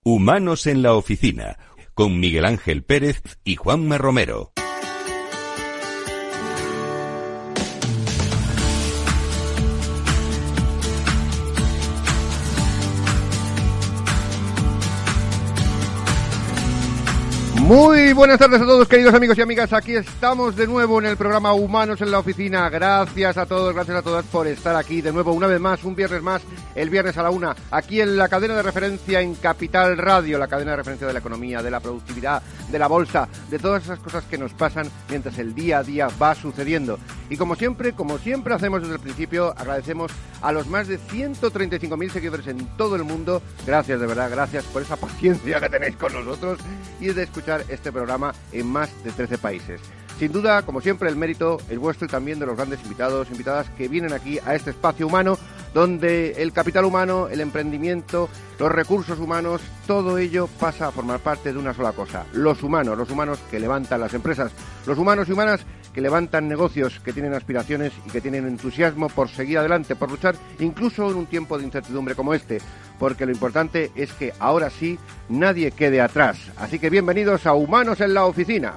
Humanos en la Oficina, con Miguel Ángel Pérez y Juanma Romero. Muy buenas tardes a todos, queridos amigos y amigas. Aquí estamos de nuevo en el programa Humanos en la Oficina. Gracias a todos, gracias a todas por estar aquí de nuevo, una vez más, un viernes más, el viernes a la 1, aquí en la cadena de referencia en Capital Radio, la cadena de referencia de la economía, de la productividad, de la bolsa, de todas esas cosas que nos pasan mientras el día a día va sucediendo. Y como siempre hacemos desde el principio, agradecemos a los más de 135.000 seguidores en todo el mundo. Gracias, de verdad, gracias por esa paciencia que tenéis con nosotros y de escuchar este programa en más de 13 países. Sin duda, como siempre, el mérito es vuestro y también de los grandes invitadas que vienen aquí a este espacio humano, donde el capital humano, el emprendimiento, los recursos humanos, todo ello pasa a formar parte de una sola cosa: los humanos que levantan las empresas, los humanos y humanas que levantan negocios, que tienen aspiraciones y que tienen entusiasmo por seguir adelante, por luchar, incluso en un tiempo de incertidumbre como este, porque lo importante es que ahora sí nadie quede atrás. Así que bienvenidos a Humanos en la Oficina.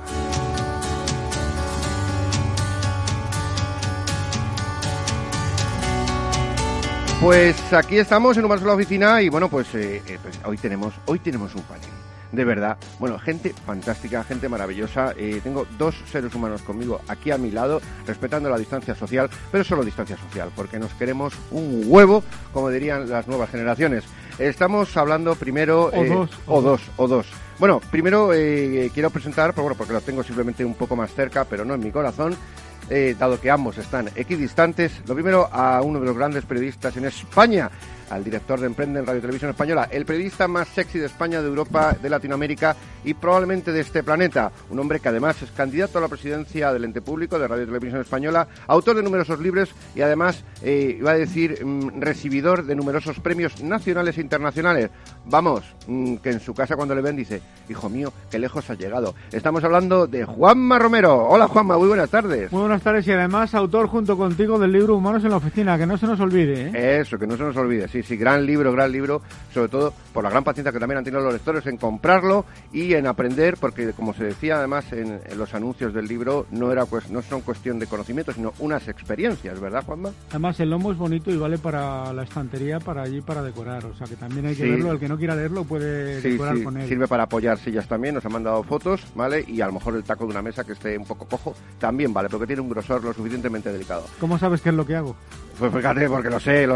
Pues aquí estamos en Humanos en la Oficina y bueno, pues hoy tenemos un panel. De verdad, bueno, gente fantástica, gente maravillosa. Tengo dos seres humanos conmigo aquí a mi lado, respetando la distancia social, pero solo distancia social, porque nos queremos un huevo, como dirían las nuevas generaciones. Estamos hablando primero... O dos. Bueno, primero quiero presentar, porque lo tengo simplemente un poco más cerca, pero no en mi corazón, dado que ambos están equidistantes. Lo primero, a uno de los grandes periodistas en España, al director de Emprende en Radio Televisión Española, el periodista más sexy de España, de Europa, de Latinoamérica y probablemente de este planeta. Un hombre que además es candidato a la presidencia del ente público de Radio Televisión Española, autor de numerosos libros y además, iba a decir, recibidor de numerosos premios nacionales e internacionales. Vamos, que en su casa cuando le ven dice: hijo mío, qué lejos has llegado. Estamos hablando de Juanma Romero. Hola Juanma, muy buenas tardes. Muy buenas tardes y además autor junto contigo del libro Humanos en la Oficina, que no se nos olvide, ¿eh? Eso, que no se nos olvide, sí, gran libro, sobre todo por la gran paciencia que también han tenido los lectores en comprarlo y en aprender, porque como se decía además en los anuncios del libro, no son cuestión de conocimiento, sino unas experiencias, ¿verdad, Juanma? Además el lomo es bonito y vale para la estantería, para decorar, o sea que también hay que verlo, el que no quiera leerlo puede decorar con él. Sirve para apoyar sillas también, nos han mandado fotos, ¿vale? Y a lo mejor el taco de una mesa que esté un poco cojo también vale, porque tiene un grosor lo suficientemente delicado. ¿Cómo sabes qué es lo que hago? Pues fíjate, porque lo sé.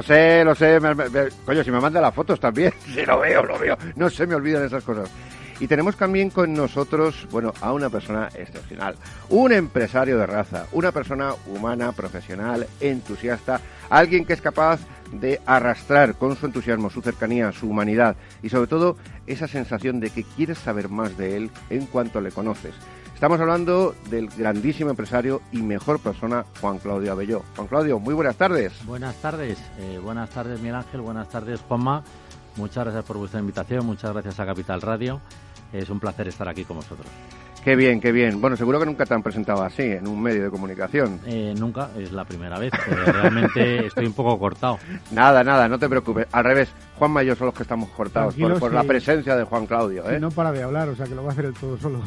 Coño, si me manda las fotos también, si lo veo. No se me olvidan esas cosas. Y tenemos también con nosotros, a una persona excepcional, un empresario de raza, una persona humana, profesional, entusiasta, alguien que es capaz de arrastrar con su entusiasmo, su cercanía, su humanidad y sobre todo esa sensación de que quieres saber más de él en cuanto le conoces. Estamos hablando del grandísimo empresario y mejor persona, Juan Claudio Abelló. Juan Claudio, muy buenas tardes. Buenas tardes, Miguel Ángel, buenas tardes, Juanma. Muchas gracias por vuestra invitación, muchas gracias a Capital Radio. Es un placer estar aquí con vosotros. Qué bien. Bueno, seguro que nunca te han presentado así, en un medio de comunicación. Nunca, es la primera vez. Realmente estoy un poco cortado. Nada, no te preocupes. Al revés, Juanma y yo son los que estamos cortados por la presencia de Juan Claudio, ¿eh? No para de hablar, o sea que lo va a hacer él todo solo.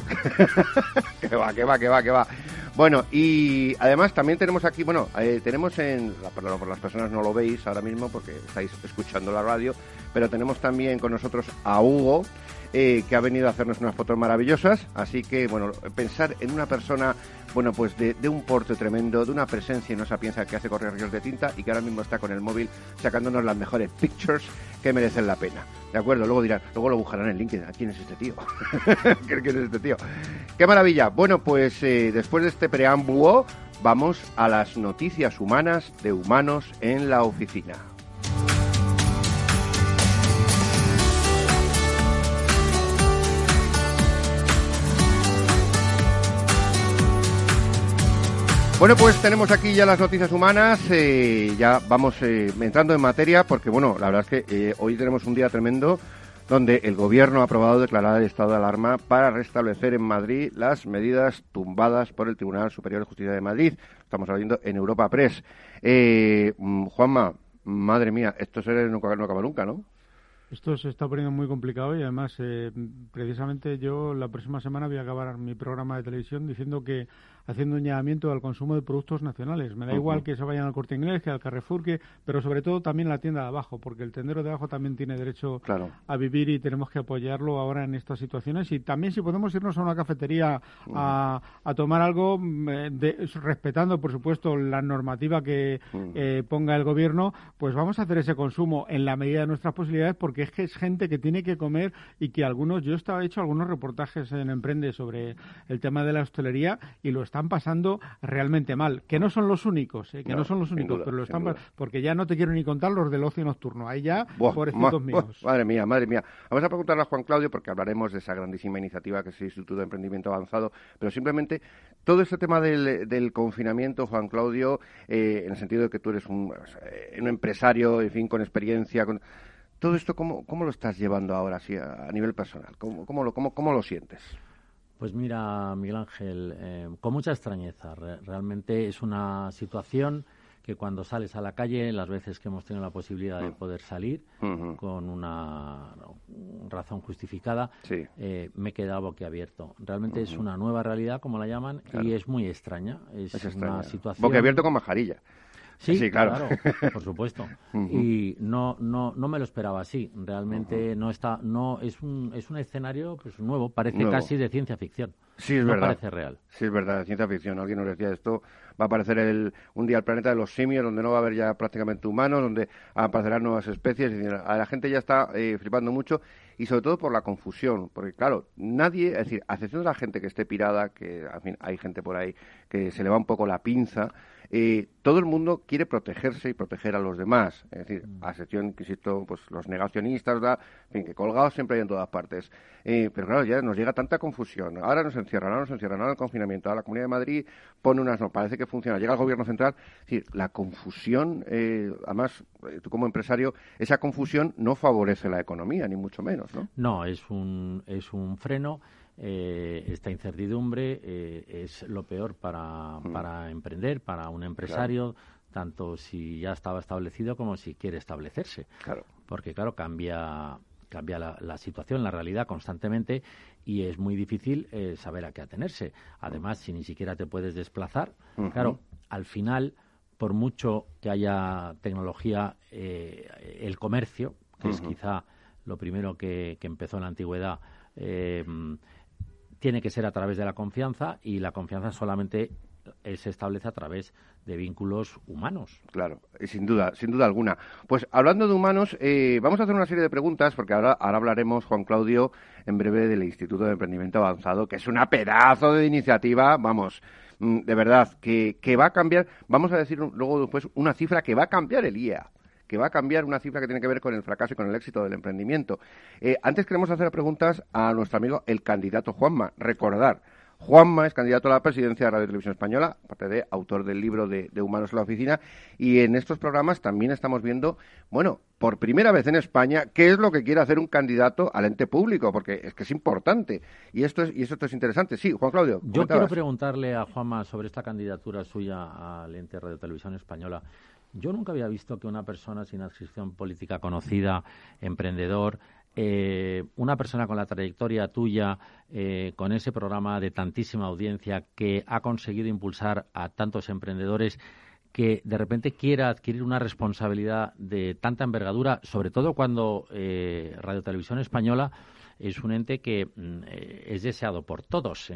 Que va. Bueno, y además también tenemos aquí, tenemos por las personas no lo veis ahora mismo porque estáis escuchando la radio, pero tenemos también con nosotros a Hugo, que ha venido a hacernos unas fotos maravillosas, así que, pensar en una persona, pues de un porte tremendo, de una presencia y no se piensa que hace correr ríos de tinta y que ahora mismo está con el móvil sacándonos las mejores pictures que merecen la pena, ¿de acuerdo? Luego lo buscarán en LinkedIn. ¿Quién es este tío? ¿Quién es este tío? ¡Qué maravilla! Bueno, pues después de este preámbulo, vamos a las noticias humanas de Humanos en la Oficina. Bueno, pues tenemos aquí ya las noticias humanas, ya vamos entrando en materia porque, la verdad es que hoy tenemos un día tremendo donde el Gobierno ha aprobado declarar el estado de alarma para restablecer en Madrid las medidas tumbadas por el Tribunal Superior de Justicia de Madrid. Estamos hablando en Europa Press. Juanma, madre mía, esto no acaba nunca, ¿no? Esto se está poniendo muy complicado y además precisamente yo la próxima semana voy a acabar mi programa de televisión diciendo que haciendo un llamamiento al consumo de productos nacionales. Me da igual que se vayan al Corte Inglés, que al Carrefour, pero sobre todo también la tienda de abajo, porque el tendero de abajo también tiene derecho a vivir y tenemos que apoyarlo ahora en estas situaciones. Y también si podemos irnos a una cafetería a tomar algo, respetando por supuesto la normativa que ponga el gobierno, pues vamos a hacer ese consumo en la medida de nuestras posibilidades, porque es que es gente que tiene que comer y que yo he hecho algunos reportajes en Emprende sobre el tema de la hostelería y lo están pasando realmente mal, que no son los únicos, pero lo están porque ya no te quiero ni contar los del ocio nocturno, ahí ya, pobrecitos míos. Madre mía. Vamos a preguntarle a Juan Claudio, porque hablaremos de esa grandísima iniciativa que es el Instituto de Emprendimiento Avanzado, pero simplemente todo este tema del confinamiento, Juan Claudio, en el sentido de que tú eres un empresario, en fin, con experiencia, todo esto, ¿cómo lo estás llevando ahora así a nivel personal? ¿Cómo lo sientes? Pues mira, Miguel Ángel, con mucha extrañeza. Realmente es una situación que cuando sales a la calle, las veces que hemos tenido la posibilidad de poder salir con una razón justificada, me he quedado boquiabierto. Realmente es una nueva realidad, como la llaman, y es muy extraña. Es una situación... Boquiabierto con mascarilla. Sí, claro, por supuesto. Y no me lo esperaba así. Realmente es un escenario pues nuevo, parece casi de ciencia ficción. Sí, es verdad. Parece real. Sí, es verdad, de ciencia ficción. Alguien nos decía esto, va a aparecer un día el planeta de los simios, donde no va a haber ya prácticamente humanos, donde aparecerán nuevas especies. Y la gente ya está flipando mucho, y sobre todo por la confusión. Porque, claro, nadie, es decir, a excepción de la gente que esté pirada, que al fin hay gente por ahí que se le va un poco la pinza, todo el mundo quiere protegerse y proteger a los demás. Es decir, a excepción, que insisto, pues los negacionistas, en fin, que colgados siempre hay en todas partes. Pero claro, ya nos llega tanta confusión. Ahora nos encierran, ahora el confinamiento, ahora la Comunidad de Madrid pone no, parece que funciona. Llega el Gobierno Central. Es decir, la confusión, además, tú como empresario, esa confusión no favorece la economía, ni mucho menos, ¿no? No, es un freno. Esta incertidumbre es lo peor para emprender, para un empresario, tanto si ya estaba establecido como si quiere establecerse. Porque, claro, cambia la situación, la realidad constantemente, y es muy difícil saber a qué atenerse. Además, si ni siquiera te puedes desplazar, claro, al final, por mucho que haya tecnología, el comercio, que es quizá lo primero que empezó en la antigüedad, tiene que ser a través de la confianza, y la confianza solamente se establece a través de vínculos humanos. Claro, sin duda alguna. Pues hablando de humanos, vamos a hacer una serie de preguntas, porque ahora hablaremos, Juan Claudio, en breve del Instituto de Emprendimiento Avanzado, que es una pedazo de iniciativa, vamos, de verdad, que va a cambiar, vamos a decir luego después, una cifra que va a cambiar el IEA, que va a cambiar una cifra que tiene que ver con el fracaso y con el éxito del emprendimiento. Antes queremos hacer preguntas a nuestro amigo, el candidato Juanma. Recordar, Juanma es candidato a la presidencia de Radio Televisión Española, aparte de autor del libro de Humanos en la Oficina, y en estos programas también estamos viendo, bueno, por primera vez en España, qué es lo que quiere hacer un candidato al ente público, porque es que es importante, y esto es interesante. Sí, Juan Claudio, yo quiero preguntarle a Juanma sobre esta candidatura suya al ente Radio Televisión Española. Yo nunca había visto que una persona sin adscripción política conocida, emprendedor, una persona con la trayectoria tuya, con ese programa de tantísima audiencia que ha conseguido impulsar a tantos emprendedores, que de repente quiera adquirir una responsabilidad de tanta envergadura, sobre todo cuando Radio Televisión Española es un ente que es deseado por todos,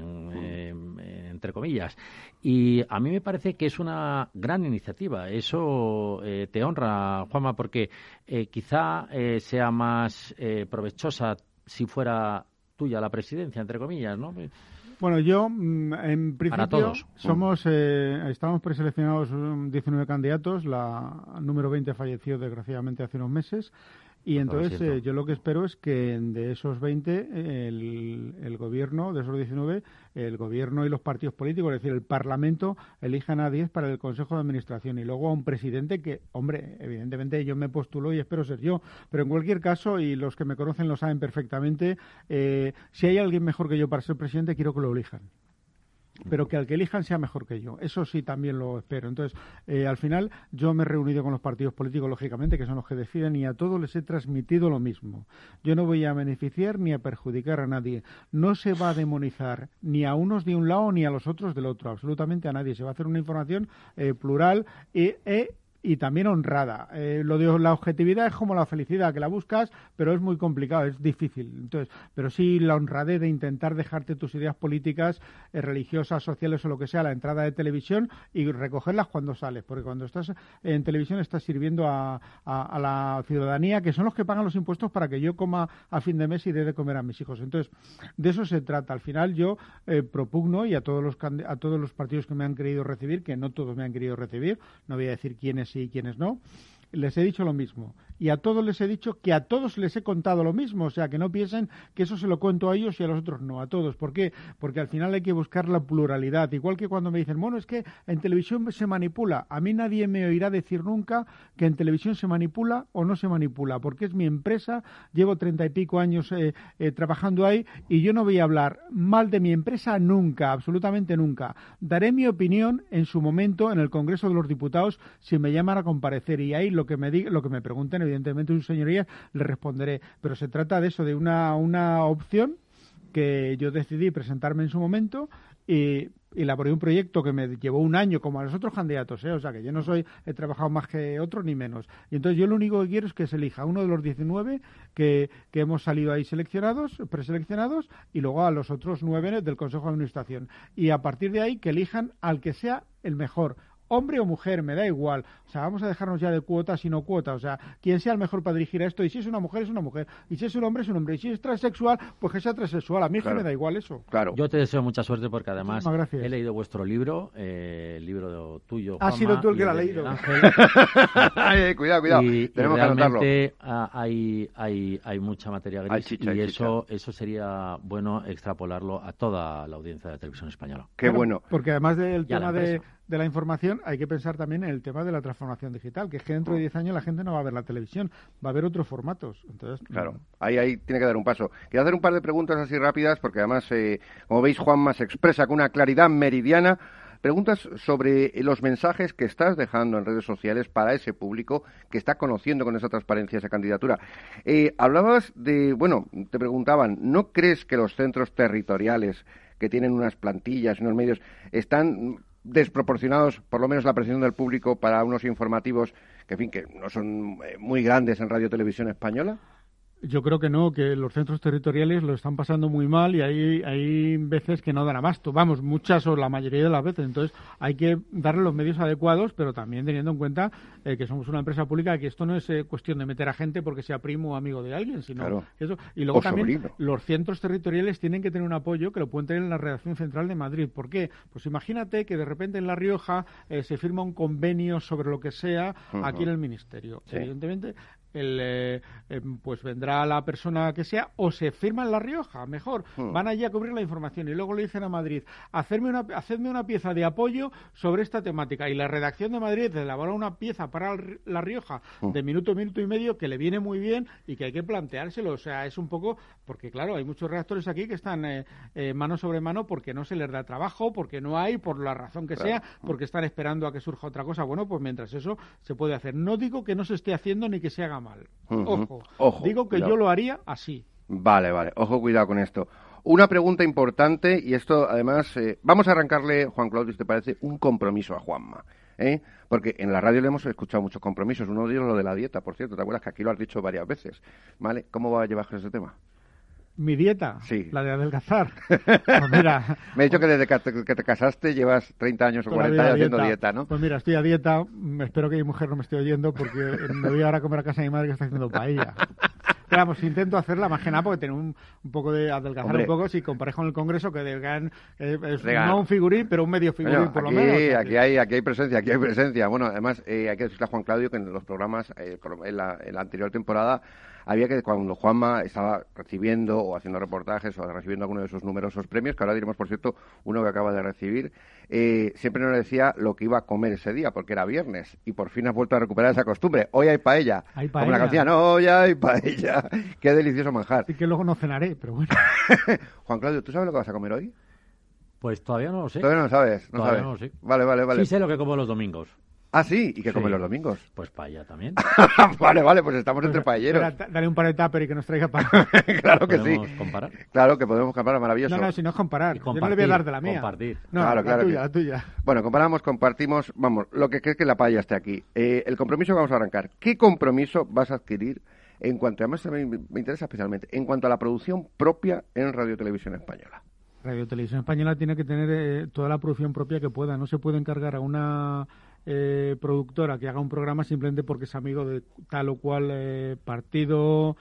entre comillas. Y a mí me parece que es una gran iniciativa. Eso te honra, Juanma, porque quizá sea más provechosa si fuera tuya la presidencia, entre comillas, ¿no? Bueno, yo, en principio, estamos preseleccionados 19 candidatos. La número 20 falleció, desgraciadamente, hace unos meses. Y entonces yo lo que espero es que de esos 20, el gobierno, de esos 19, el gobierno y los partidos políticos, es decir, el Parlamento, elijan a 10 para el Consejo de Administración y luego a un presidente que, hombre, evidentemente yo me postulo y espero ser yo, pero en cualquier caso, y los que me conocen lo saben perfectamente, si hay alguien mejor que yo para ser presidente, quiero que lo elijan. pero que al que elijan sea mejor que yo. Eso sí también lo espero. Entonces, al final, yo me he reunido con los partidos políticos, lógicamente, que son los que deciden, y a todos les he transmitido lo mismo. Yo no voy a beneficiar ni a perjudicar a nadie. No se va a demonizar ni a unos de un lado ni a los otros del otro, absolutamente a nadie. Se va a hacer una información plural y también honrada. Lo de la objetividad es como la felicidad, que la buscas, pero es muy complicado, es difícil. Entonces, pero sí la honradez de intentar dejarte tus ideas políticas, religiosas, sociales o lo que sea, a la entrada de televisión y recogerlas cuando sales, porque cuando estás en televisión estás sirviendo a la ciudadanía, que son los que pagan los impuestos para que yo coma a fin de mes y dé de comer a mis hijos. Entonces, de eso se trata. Al final yo propugno, y a todos los partidos que me han querido recibir, que no todos me han querido recibir, no voy a decir quiénes sí y quiénes no, les he dicho lo mismo. Y a todos les he dicho que a todos les he contado lo mismo. O sea, que no piensen que eso se lo cuento a ellos y a los otros no, a todos. ¿Por qué? Porque al final hay que buscar la pluralidad. Igual que cuando me dicen, bueno, es que en televisión se manipula. A mí nadie me oirá decir nunca que en televisión se manipula o no se manipula, porque es mi empresa, llevo 30 y pico años trabajando ahí, y yo no voy a hablar mal de mi empresa nunca, absolutamente nunca. Daré mi opinión en su momento en el Congreso de los Diputados si me llaman a comparecer, y ahí lo que me pregunten, evidentemente, sus señorías, le responderé. Pero se trata de eso, de una opción que yo decidí presentarme en su momento, y elaboré un proyecto que me llevó un año, como a los otros candidatos, o sea, que yo no he trabajado más que otro ni menos. Y entonces yo lo único que quiero es que se elija uno de los 19 que hemos salido ahí preseleccionados, y luego a los otros 9 del Consejo de Administración. Y a partir de ahí que elijan al que sea el mejor. Hombre o mujer, me da igual. O sea, vamos a dejarnos ya de cuotas y no cuotas. O sea, quien sea el mejor para dirigir a esto. Y si es una mujer, es una mujer. Y si es un hombre, es un hombre. Y si es transexual, pues que sea transexual. A mí claro, es que me da igual eso. Claro. Yo te deseo mucha suerte, porque además he leído vuestro libro, el libro tuyo, Juanma. Has sido tú el que lo ha leído. Cuidado. Tenemos que anotarlo. Hay mucha materia gris, y eso sería bueno extrapolarlo a toda la audiencia de la televisión española. Qué bueno. Porque además del tema de la información, hay que pensar también en el tema de la transformación digital, que es que dentro de 10 años la gente no va a ver la televisión, va a ver otros formatos. Entonces, claro, ahí tiene que dar un paso. Quiero hacer un par de preguntas así rápidas, porque además, como veis, Juanma se expresa con una claridad meridiana. Preguntas sobre los mensajes que estás dejando en redes sociales para ese público que está conociendo con esa transparencia esa candidatura. Hablabas te preguntaban, ¿no crees que los centros territoriales que tienen unas plantillas y unos medios están desproporcionados, por lo menos la presión del público, para unos informativos que, en fin, que no son muy grandes en Radio Televisión Española? Yo creo que no, que los centros territoriales lo están pasando muy mal, y hay veces que no dan abasto, muchas o la mayoría de las veces. Entonces hay que darle los medios adecuados, pero también teniendo en cuenta que somos una empresa pública, que esto no es cuestión de meter a gente porque sea primo o amigo de alguien, sino claro, eso. Y luego también sobrino. Los centros territoriales tienen que tener un apoyo que lo pueden tener en la redacción central de Madrid. ¿Por qué? Pues imagínate que de repente en La Rioja se firma un convenio sobre lo que sea aquí en el Ministerio. Sí. Evidentemente pues vendrá la persona que sea, o se firma en La Rioja, mejor, van allí a cubrir la información, y luego le dicen a Madrid, hacedme una pieza de apoyo sobre esta temática, y la redacción de Madrid elabora una pieza para La Rioja de minuto y medio, que le viene muy bien y que hay que planteárselo. O sea, es un poco, porque claro, hay muchos redactores aquí que están mano sobre mano porque no se les da trabajo, porque no hay, por la razón que sea, porque están esperando a que surja otra cosa. Bueno, pues mientras eso se puede hacer. No digo que no se esté haciendo ni que se haga mal. Ojo. Digo que cuidado. Yo lo haría así. Vale. Ojo, cuidado con esto. Una pregunta importante, y esto además, vamos a arrancarle, Juan Claudio, si te parece, un compromiso a Juanma. Porque en la radio le hemos escuchado muchos compromisos. Uno de ellos lo de la dieta, por cierto. ¿Te acuerdas que aquí lo has dicho varias veces? ¿Vale? ¿Cómo va a llevar ese tema? ¿Mi dieta? Sí. La de adelgazar. Pues mira, me he dicho que desde que te casaste llevas 30 años o 40 años haciendo dieta, ¿no? Pues mira, estoy a dieta. Espero que mi mujer no me esté oyendo, porque me voy ahora a comer a casa de mi madre, que está haciendo paella. Pero vamos, intento hacerla más que nada porque tengo un poco de adelgazar. Hombre, un poco, si compares con el Congreso, que no un figurín, pero un medio figurín, por lo menos. Aquí hay presencia. Bueno, además, hay que decirle a Juan Claudio que en los programas, en la anterior temporada, había que, cuando Juanma estaba recibiendo o haciendo reportajes o recibiendo alguno de esos numerosos premios, que ahora diremos, por cierto, uno que acaba de recibir, siempre nos decía lo que iba a comer ese día, porque era viernes, y por fin has vuelto a recuperar esa costumbre. Hoy hay paella. Como la canción, hoy hay paella. Qué delicioso manjar. Y que luego no cenaré, pero bueno. Juan Claudio, ¿tú sabes lo que vas a comer hoy? Pues todavía no lo sé. Todavía no lo sabes. No Todavía sabes. no lo sé. Vale. Sí sé lo que como los domingos. Ah, sí, ¿y qué comen Sí. los domingos? Pues paella también. Vale, pues estamos entre paelleros. Espera, dale un par de tupper y que nos traiga para... Claro que sí. ¿Podemos comparar? Claro que podemos comparar, maravilloso. No, si no es comparar. Y Yo no le voy a dar de la mía. compartir. No, Claro, claro que- la tuya. Bueno, compartimos, vamos, lo que crees que la paella esté aquí. El compromiso que vamos a arrancar. ¿Qué compromiso vas a adquirir en cuanto, además me interesa especialmente, en cuanto a la producción propia en Radio Televisión Española? Radio Televisión Española tiene que tener toda la producción propia que pueda. No se puede encargar a una productora que haga un programa simplemente porque es amigo de tal o cual partido,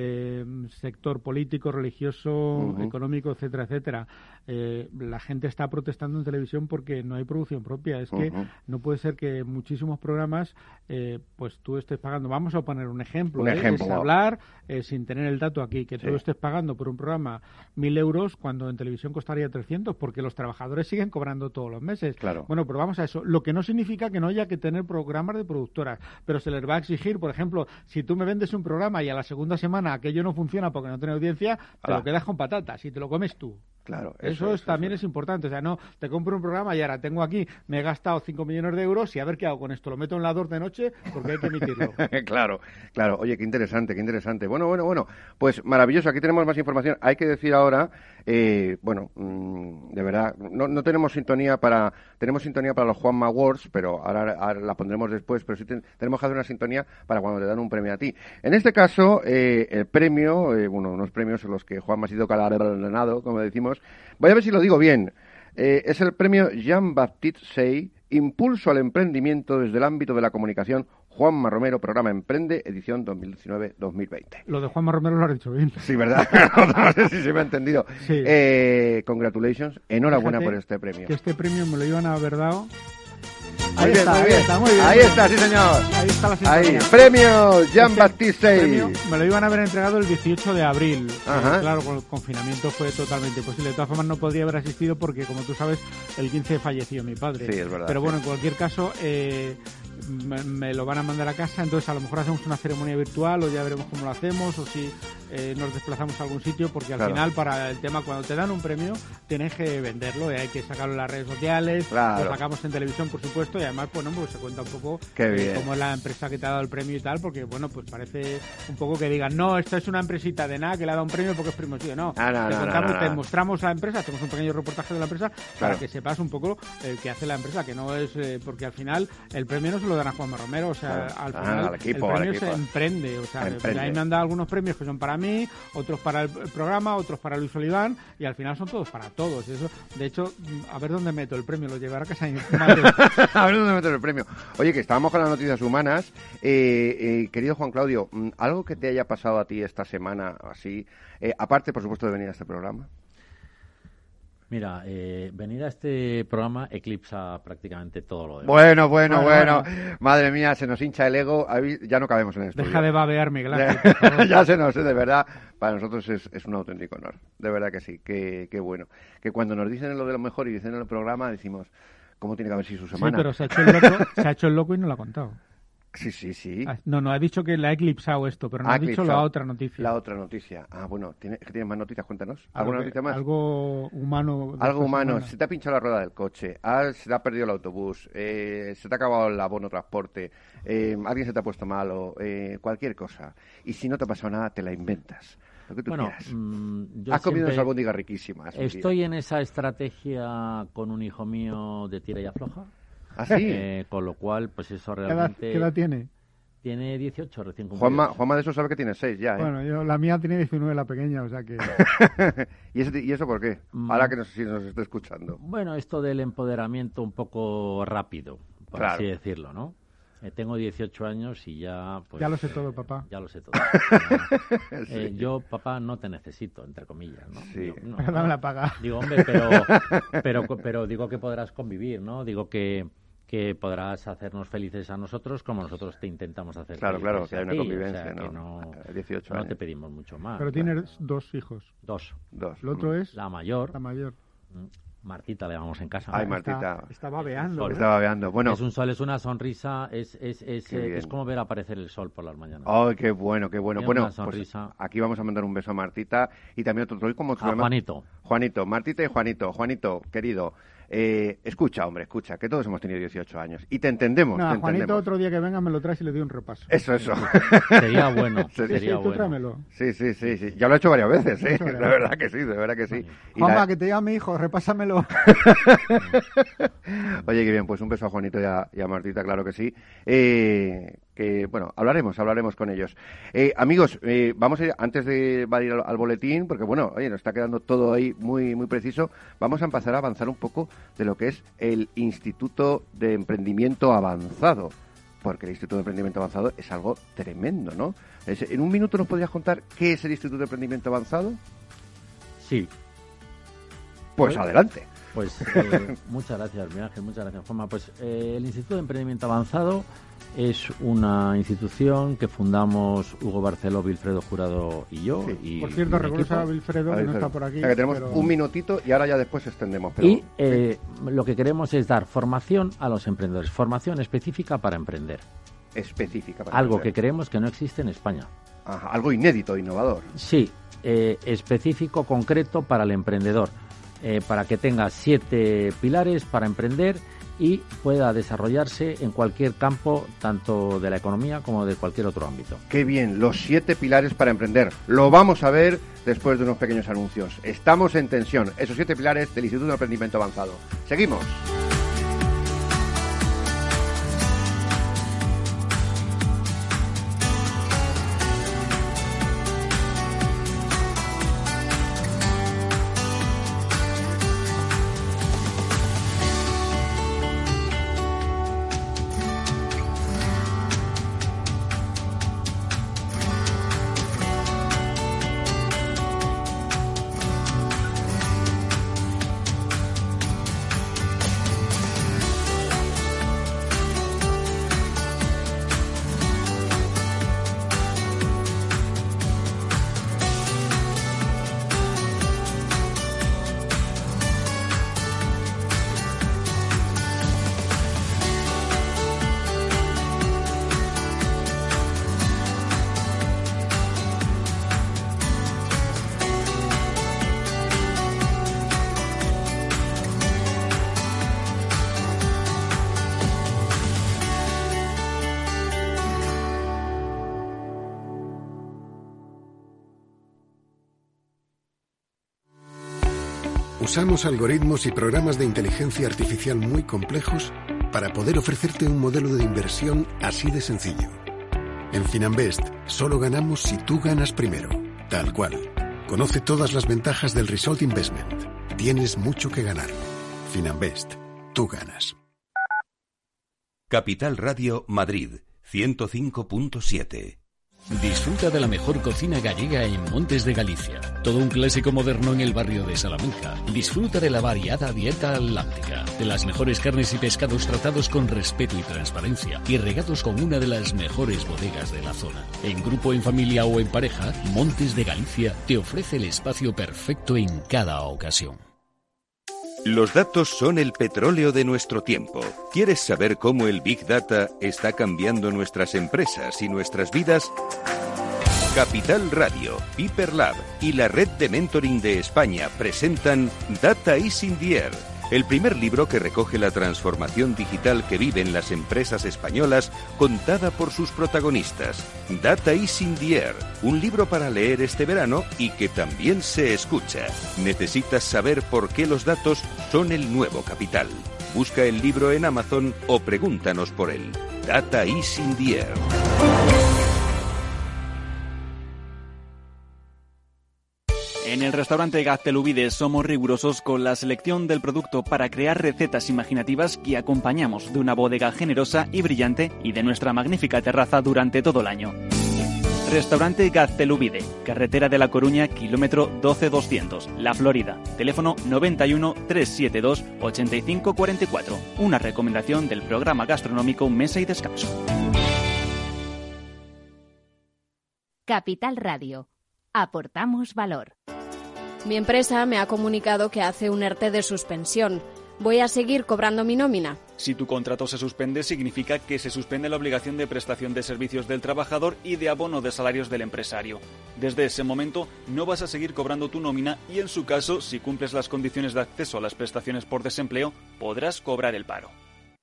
sector político, religioso, económico, etcétera, etcétera. La gente está protestando en televisión porque no hay producción propia. Es que no puede ser que muchísimos programas, pues tú estés pagando. Vamos a poner un ejemplo. Es hablar sin tener el dato aquí, que tú estés pagando por un programa 1.000 euros cuando en televisión costaría 300, porque los trabajadores siguen cobrando todos los meses. Claro. Bueno, pero vamos a eso. Lo que no significa que no haya que tener programas de productoras, pero se les va a exigir, por ejemplo, si tú me vendes un programa y a la segunda semana aquello no funciona porque no tiene audiencia, te lo quedas con patatas y te lo comes tú. Claro, Eso también es importante. O sea, no, te compro un programa y ahora tengo aquí, me he gastado 5 millones de euros y a ver qué hago con esto. Lo meto en la DOR de noche porque hay que emitirlo. Claro. Oye, qué interesante. Bueno. Pues maravilloso. Aquí tenemos más información. Hay que decir ahora, de verdad, no tenemos sintonía para... Tenemos sintonía para los Juanma Awards, pero ahora la pondremos después, pero sí tenemos que hacer una sintonía para cuando te dan un premio a ti. En este caso, el premio, unos premios en los que Juanma ha sido galardonado, como decimos. Voy a ver si lo digo bien. Es el premio Jean-Baptiste Say, Impulso al Emprendimiento desde el ámbito de la comunicación, Juanma Romero, programa Emprende, edición 2019-2020. Lo de Juanma Romero lo has dicho bien. Sí, ¿verdad? No sé si se me ha entendido. Sí. Congratulations, enhorabuena Fíjate por este premio. Que este premio me lo iban a haber dado. Muy bien. Ahí está, sí señor. Ahí está la sintonía. Premio Jean-Baptiste Say. Premio me lo iban a haber entregado el 18 de abril. Ajá. Claro, con el confinamiento fue totalmente imposible. De todas formas, no podría haber asistido porque, como tú sabes, el 15 falleció mi padre. Sí, es verdad. Pero bueno, en cualquier caso, me lo van a mandar a casa. Entonces, a lo mejor hacemos una ceremonia virtual o ya veremos cómo lo hacemos o si nos desplazamos a algún sitio, porque al final, para el tema, cuando te dan un premio, tienes que venderlo y hay que sacarlo en las redes sociales. Lo sacamos en televisión, por supuesto, y además, bueno, pues se cuenta un poco cómo es la empresa que te ha dado el premio y tal, porque, bueno, pues parece un poco que digan, no, esta es una empresita de nada que le ha dado un premio porque es primo tío. No, te mostramos la empresa, hacemos un pequeño reportaje de la empresa para que sepas un poco qué hace la empresa, que no es, porque al final el premio no se lo dan a Juanma Romero, o sea, al final el premio se emprende, o sea, a mí me han dado algunos premios que son para mí, otros para el programa, otros para Luis Oliván, y al final son todos para todos. Eso, de hecho, a ver dónde meto el premio, lo llevaré a casa y a ver dónde meto el premio. Oye, que estábamos con las noticias humanas. Querido Juan Claudio, ¿algo que te haya pasado a ti esta semana así, aparte, por supuesto, de venir a este programa? Mira, venir a este programa eclipsa prácticamente todo lo demás. Bueno. Madre mía, se nos hincha el ego. Ya no cabemos en el estudio. Deja de babear, Miguel Ángel. Ya se nos, de verdad. Para nosotros es un auténtico honor. De verdad que sí. Qué bueno. Que cuando nos dicen lo de lo mejor y dicen en el programa, decimos, ¿cómo tiene que haber sido su semana? Sí, pero se ha hecho el loco y no lo ha contado. Sí. No, ha dicho que le ha eclipsado esto, pero no ha dicho la otra noticia. La otra noticia. Ah, bueno, ¿tienes más noticias? Cuéntanos. ¿Alguna noticia más? Algo humano. Algo humano. Se te ha pinchado la rueda del coche, se te ha perdido el autobús, se te ha acabado el abono transporte, alguien se te ha puesto malo, cualquier cosa. Y si no te ha pasado nada, te la inventas. Lo que tú quieras. Has comido unas albóndigas riquísimas. Estoy en esa estrategia con un hijo mío de tira y afloja. ¿Ah, sí? Con lo cual, pues eso realmente... ¿Qué edad tiene? Tiene 18 recién cumplidos. Juanma de eso sabe que tiene 6 ya, ¿eh? Bueno, la mía tiene 19, la pequeña, o sea que... ¿Y eso por qué? Ahora que si nos esté escuchando. Bueno, esto del empoderamiento un poco rápido, por así decirlo, ¿no? Tengo 18 años y ya... Pues, ya lo sé todo, papá. Ya lo sé todo. Yo, papá, no te necesito, entre comillas, ¿no? Sí. Digo, no, dame la paga. Digo, hombre, pero digo que podrás convivir, ¿no? Digo que podrás hacernos felices a nosotros como nosotros te intentamos hacer felices. Claro, que hay una convivencia, o sea, que no 18 años. No te pedimos mucho más. Pero tienes 2 hijos. Dos. ¿El otro es? La mayor. Martita le llamamos en casa. Ay, Martita. Está babeando. Está babeando. Bueno. Es un sol, es una sonrisa, es como ver aparecer el sol por las mañanas. ¡Ay, qué bueno, qué bueno! Tiene Bueno, pues aquí vamos a mandar un beso a Martita y también otro como a Juanito. Juanito, Martita y Juanito. Juanito, querido, escucha, que todos hemos tenido 18 años y te entendemos. No, te Juanito entendemos. Otro día que venga me lo traes y le doy un repaso. Eso. Sería bueno. Sería bueno. Tráemelo. Sí. Ya lo he hecho varias veces, ¿eh? De verdad que sí. Juanma, que te diga mi hijo, repásamelo. Oye, qué bien, pues un beso a Juanito y a Martita, claro que sí. Que bueno, hablaremos con ellos. Amigos, vamos a ir, antes de ir al boletín, porque bueno, oye, nos está quedando todo ahí muy, muy preciso, vamos a empezar a avanzar un poco de lo que es el Instituto de Emprendimiento Avanzado, porque el Instituto de Emprendimiento Avanzado es algo tremendo, ¿no? ¿En un minuto nos podrías contar qué es el Instituto de Emprendimiento Avanzado? Sí. Pues adelante. Pues muchas gracias, Miguel Ángel, muchas gracias, Juanma. Pues el Instituto de Emprendimiento Avanzado es una institución que fundamos Hugo Barceló, Wilfredo Jurado y yo. Sí. Y por cierto, recuerda a Wilfredo, que no está por aquí. O sea, que tenemos un minutito y ahora ya después extendemos. Pero... Y lo que queremos es dar formación a los emprendedores, formación específica para emprender. Algo que creemos que no existe en España. Ajá, algo inédito, innovador. Sí, específico, concreto para el emprendedor. Para que tenga 7 pilares para emprender y pueda desarrollarse en cualquier campo, tanto de la economía como de cualquier otro ámbito. Qué bien, los 7 pilares para emprender. Lo vamos a ver después de unos pequeños anuncios. Estamos en tensión, esos 7 pilares del Instituto de Emprendimiento Avanzado. Seguimos. Usamos algoritmos y programas de inteligencia artificial muy complejos para poder ofrecerte un modelo de inversión así de sencillo. En Finanbest solo ganamos si tú ganas primero, tal cual. Conoce todas las ventajas del Result Investment. Tienes mucho que ganar. Finanbest, tú ganas. Capital Radio Madrid, 105.7. Disfruta de la mejor cocina gallega en Montes de Galicia. Todo un clásico moderno en el barrio de Salamanca. Disfruta de la variada dieta atlántica, de las mejores carnes y pescados tratados con respeto y transparencia y regados con una de las mejores bodegas de la zona. En grupo, en familia o en pareja, Montes de Galicia te ofrece el espacio perfecto en cada ocasión. Los datos son el petróleo de nuestro tiempo. ¿Quieres saber cómo el Big Data está cambiando nuestras empresas y nuestras vidas? Capital Radio, Piper Lab y la Red de Mentoring de España presentan Data is in the Air, el primer libro que recoge la transformación digital que viven las empresas españolas contada por sus protagonistas. Data is in the Air, un libro para leer este verano y que también se escucha. ¿Necesitas saber por qué los datos son el nuevo capital? Busca el libro en Amazon o pregúntanos por él. Data is in the Air. En el restaurante Gaztelubides somos rigurosos con la selección del producto para crear recetas imaginativas que acompañamos de una bodega generosa y brillante y de nuestra magnífica terraza durante todo el año. Restaurante Gaztelubide, carretera de La Coruña, kilómetro 12200, La Florida. Teléfono 91 372 8544. Una recomendación del programa gastronómico Mesa y Descanso. Capital Radio. Aportamos valor. Mi empresa me ha comunicado que hace un ERTE de suspensión. ¿Voy a seguir cobrando mi nómina? Si tu contrato se suspende, significa que se suspende la obligación de prestación de servicios del trabajador y de abono de salarios del empresario. Desde ese momento no vas a seguir cobrando tu nómina y, en su caso, si cumples las condiciones de acceso a las prestaciones por desempleo, podrás cobrar el paro.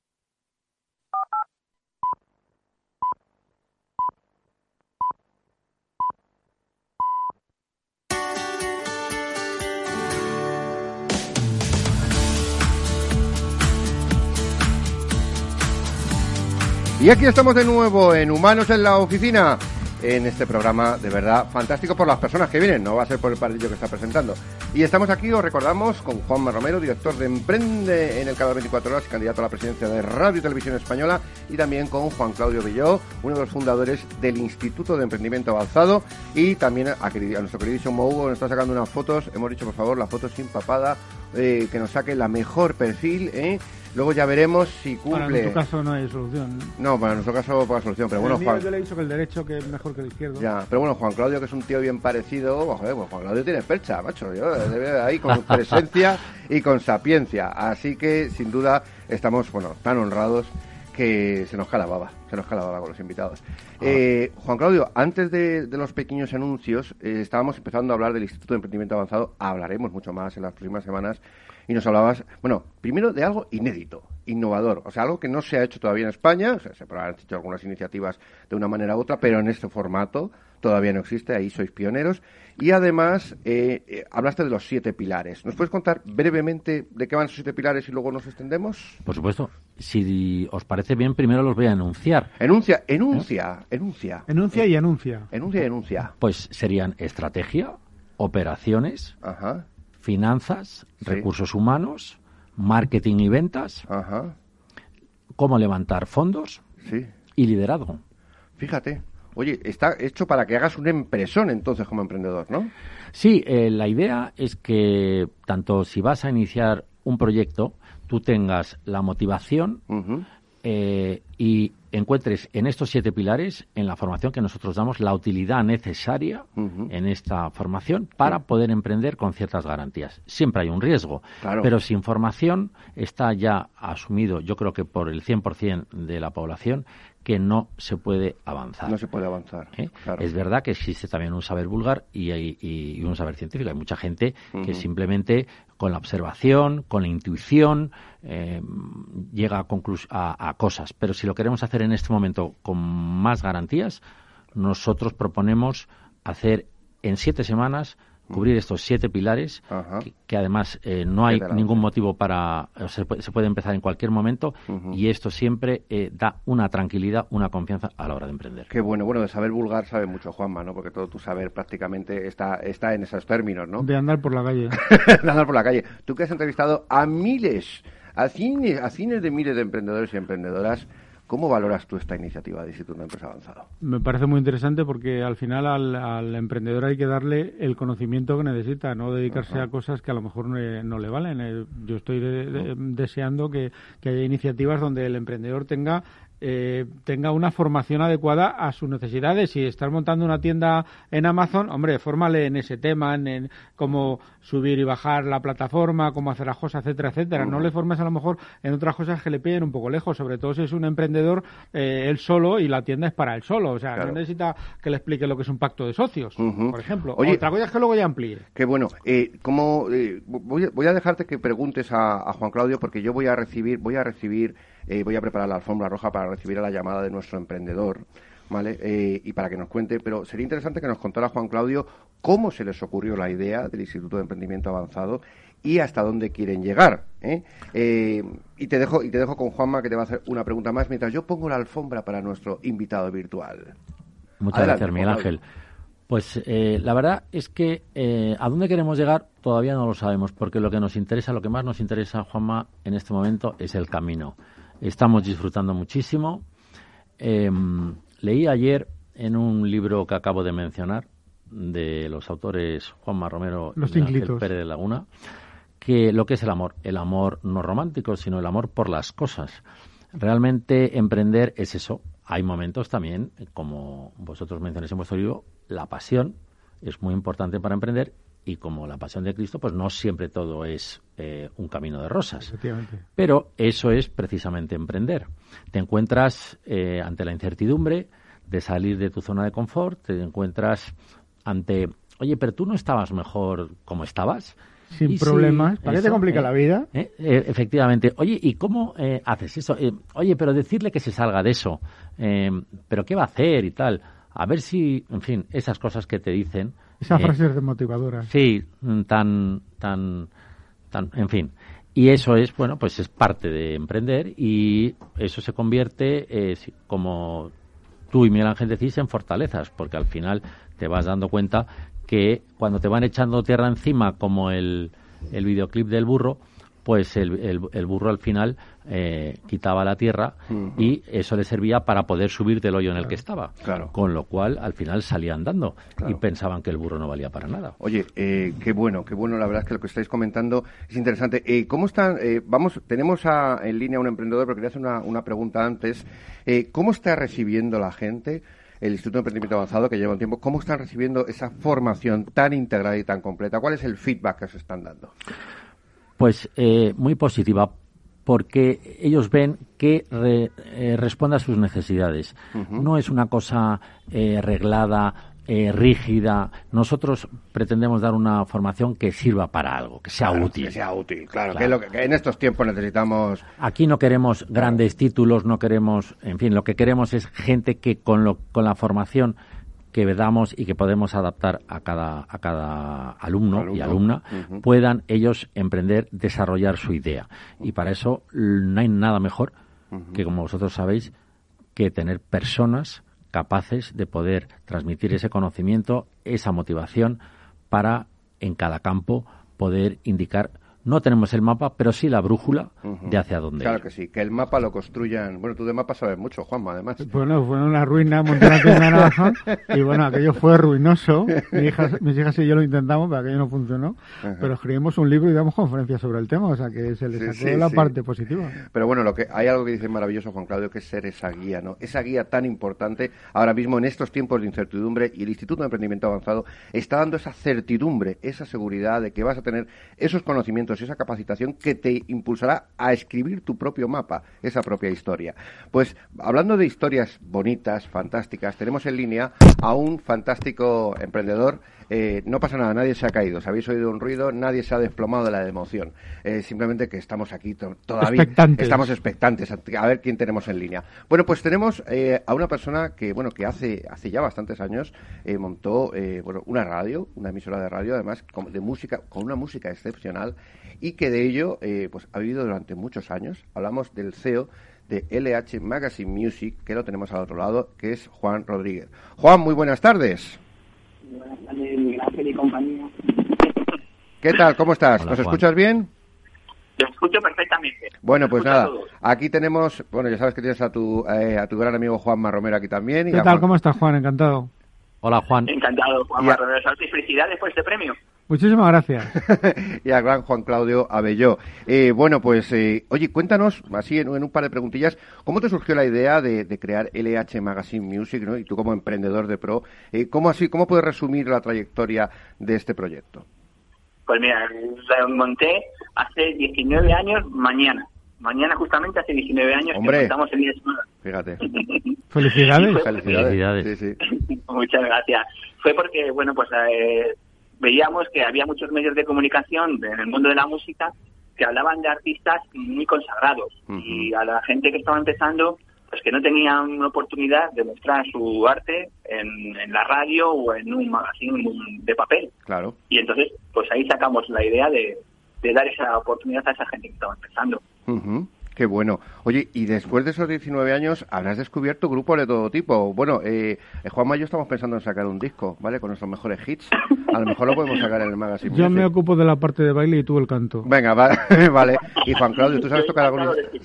Y aquí estamos de nuevo en Humanos en la Oficina, en este programa de verdad fantástico por las personas que vienen, no va a ser por el parillo que está presentando. Y estamos aquí, os recordamos, con Juanma Romero, director de Emprende en el Canal 24 Horas y candidato a la presidencia de Radio y Televisión Española, y también con Juan Claudio Villó, uno de los fundadores del Instituto de Emprendimiento Avanzado, y también a nuestro queridísimo Hugo, que nos está sacando unas fotos. Hemos dicho, por favor, la foto sin papada, que nos saque la mejor perfil, Luego ya veremos si cumple. Para nuestro caso no hay solución. No, para nuestro caso poca solución, pero bueno, Juan... Yo le he dicho que el derecho que es mejor que el izquierdo. Ya, pero bueno, Juan Claudio, que es un tío bien parecido, joder, pues Juan Claudio tiene percha, macho, debe ahí con presencia y con sapiencia, así que sin duda estamos, tan honrados que se nos cae la baba con los invitados. Juan Claudio, antes de los pequeños anuncios, estábamos empezando a hablar del Instituto de Emprendimiento Avanzado, hablaremos mucho más en las próximas semanas, y nos hablabas, primero de algo inédito, innovador, o sea, algo que no se ha hecho todavía en España, o sea, se habrán hecho algunas iniciativas de una manera u otra, pero en este formato todavía no existe, ahí sois pioneros, y además hablaste de los 7 pilares. ¿Nos puedes contar brevemente de qué van esos 7 pilares y luego nos extendemos? Por supuesto. Si os parece bien, primero los voy a enunciar. Enuncia y enuncia. Pues serían estrategia, operaciones, finanzas, recursos humanos, marketing y ventas, cómo levantar fondos y liderazgo. Fíjate. Oye, está hecho para que hagas un empresón entonces como emprendedor, ¿no? Sí, la idea es que tanto si vas a iniciar un proyecto, tú tengas la motivación y encuentres en estos 7 pilares, en la formación que nosotros damos, la utilidad necesaria en esta formación para poder emprender con ciertas garantías. Siempre hay un riesgo, pero sin formación está ya asumido, yo creo que por el 100% de la población, que no se puede avanzar. No se puede avanzar, claro. Es verdad que existe también un saber vulgar y un saber científico. Hay mucha gente que simplemente con la observación, con la intuición, llega a cosas. Pero si lo queremos hacer en este momento con más garantías, nosotros proponemos hacer en 7 semanas cubrir estos 7 pilares, que además no hay ningún motivo para... Se puede empezar en cualquier momento y esto siempre da una tranquilidad, una confianza a la hora de emprender. Qué bueno, de saber vulgar sabe mucho Juanma, ¿no? Porque todo tu saber prácticamente está en esos términos, ¿no? De andar por la calle. De andar por la calle. Tú que has entrevistado a cientos de miles de emprendedores y emprendedoras, ¿cómo valoras tú esta iniciativa de Instituto de Empresa Avanzado? Me parece muy interesante porque al final al emprendedor hay que darle el conocimiento que necesita, no dedicarse a cosas que a lo mejor no le valen. Yo estoy deseando que haya iniciativas donde el emprendedor tenga una formación adecuada a sus necesidades. Si estás montando una tienda en Amazon, hombre, fórmale en ese tema, en cómo subir y bajar la plataforma, cómo hacer las cosas, etcétera, etcétera. No le formes a lo mejor en otras cosas que le piden un poco lejos, sobre todo si es un emprendedor él solo y la tienda es para él solo. O sea, no necesita que le explique lo que es un pacto de socios, por ejemplo. Oye, otra cosa es que luego ya amplíe. Qué bueno. Voy a dejarte que preguntes a Juan Claudio, porque yo voy a preparar la alfombra roja para recibir a la llamada de nuestro emprendedor, ¿vale? Y para que nos cuente, pero sería interesante que nos contara Juan Claudio cómo se les ocurrió la idea del Instituto de Emprendimiento Avanzado y hasta dónde quieren llegar, y te dejo con Juanma, que te va a hacer una pregunta más mientras yo pongo la alfombra para nuestro invitado virtual. Muchas gracias, Miguel Ángel. Pues la verdad es que a dónde queremos llegar todavía no lo sabemos, porque lo que más nos interesa, Juanma, en este momento es el camino. Estamos disfrutando muchísimo. Leí ayer en un libro que acabo de mencionar, de los autores Juanma Romero y Ángel Pérez de Laguna, que lo que es el amor no romántico, sino el amor por las cosas. Realmente emprender es eso. Hay momentos también, como vosotros mencionáis en vuestro libro, la pasión es muy importante para emprender y como la Pasión de Cristo, pues no siempre todo es un camino de rosas. Efectivamente. Pero eso es precisamente emprender. Te encuentras ante la incertidumbre de salir de tu zona de confort, te encuentras ante, oye, pero tú no estabas mejor como estabas. Sin problemas. ¿Para qué te complica la vida? Efectivamente. Oye, ¿y cómo haces eso? Oye, pero decirle que se salga de eso. ¿Pero qué va a hacer y tal? A ver si, en fin, esas cosas que te dicen. Esas frases desmotivadoras. Sí, tan, en fin. Y eso es, bueno, pues es parte de emprender y eso se convierte, como tú y Miguel Ángel decís, en fortalezas, porque al final te vas dando cuenta que cuando te van echando tierra encima, como el videoclip del burro, pues el burro al final quitaba la tierra y eso le servía para poder subir del hoyo en el que estaba. Claro. Con lo cual, al final salía andando y pensaban que el burro no valía para nada. Oye, qué bueno, la verdad es que lo que estáis comentando es interesante. ¿Cómo están? Tenemos en línea a un emprendedor, pero quería hacer una pregunta antes. ¿Cómo está recibiendo la gente el Instituto de Emprendimiento Avanzado, que lleva un tiempo? ¿Cómo están recibiendo esa formación tan integrada y tan completa? ¿Cuál es el feedback que se están dando? Pues muy positiva, porque ellos ven que responde a sus necesidades. No es una cosa reglada, rígida. Nosotros pretendemos dar una formación que sirva para algo, que sea útil. Que sea útil, claro. Que es lo que en estos tiempos necesitamos. Aquí no queremos grandes títulos, no queremos, en fin, lo que queremos es gente que con la formación que damos y que podemos adaptar a cada alumno y alumna, puedan ellos emprender, desarrollar su idea. Y para eso no hay nada mejor que, como vosotros sabéis, que tener personas capaces de poder transmitir ese conocimiento, esa motivación, para en cada campo poder indicar. No tenemos el mapa, pero sí la brújula de hacia dónde Claro ir. que sí, que el mapa lo construyan. Bueno, tú de mapas sabes mucho, Juanma, además. Bueno, fue una ruina montar una tienda en Amazon y bueno, aquello fue ruinoso. Mis hijas y yo lo intentamos, pero aquello no funcionó. Pero escribimos un libro y damos conferencias sobre el tema, o sea que se le sacó la parte positiva. Pero bueno, hay algo que dice maravilloso Juan Claudio, que es ser esa guía, ¿no? Esa guía tan importante ahora mismo en estos tiempos de incertidumbre, y el Instituto de Emprendimiento Avanzado está dando esa certidumbre, esa seguridad de que vas a tener esos conocimientos, esa capacitación que te impulsará a escribir tu propio mapa, esa propia historia. Pues hablando de historias bonitas, fantásticas, tenemos en línea a un fantástico emprendedor. No pasa nada, nadie se ha caído. Si habéis oído un ruido, nadie se ha desplomado de la emoción. Simplemente que estamos aquí todavía. Estamos expectantes a ver quién tenemos en línea. Bueno, pues tenemos a una persona que hace ya bastantes años montó una radio, una emisora de radio, además de música, con una música excepcional, y que de ello pues ha vivido durante muchos años. Hablamos del CEO de LH Magazine Music, que lo tenemos al otro lado, que es Juan Rodríguez. Juan, muy buenas tardes. Buenas tardes, Miguel Ángel y compañía. ¿Qué tal? ¿Cómo estás? Hola, ¿Nos Juan. escuchas bien? Lo escucho perfectamente. Bueno, pues nada, a todos. aquí tenemos, ya sabes que tienes a tu gran amigo Juanma Romero aquí también. Y ¿Qué tal? ¿Cómo estás, Juan? Encantado. Hola, Juan. Encantado, Juan Romero. Y felicidades por este premio. Muchísimas gracias. Y al gran Juan Claudio Abelló. Oye, cuéntanos, así en un par de preguntillas, ¿cómo te surgió la idea de crear LH Magazine Music, ¿no? Y tú como emprendedor de pro, ¿cómo puedes resumir la trayectoria de este proyecto? Pues mira, la monté hace 19 años mañana. Mañana justamente hace 19 años. ¡Hombre! Que montamos el día de semana. Fíjate. Felicidades. Felicidades. Sí. Muchas gracias. Fue porque, veíamos que había muchos medios de comunicación en el mundo de la música que hablaban de artistas muy consagrados, y a la gente que estaba empezando, pues que no tenían una oportunidad de mostrar su arte en la radio o en un magazine de papel. Claro. Y entonces, pues ahí sacamos la idea de dar esa oportunidad a esa gente que estaba empezando. Qué bueno. Oye, y después de esos 19 años habrás descubierto grupos de todo tipo. Bueno, Juanma y yo estamos pensando en sacar un disco, ¿vale? Con nuestros mejores hits. A lo mejor lo podemos sacar en el magazine. Yo me ocupo de la parte de baile y tú el canto. Venga, vale. Y Juan Claudio, ¿tú sabes tocar algún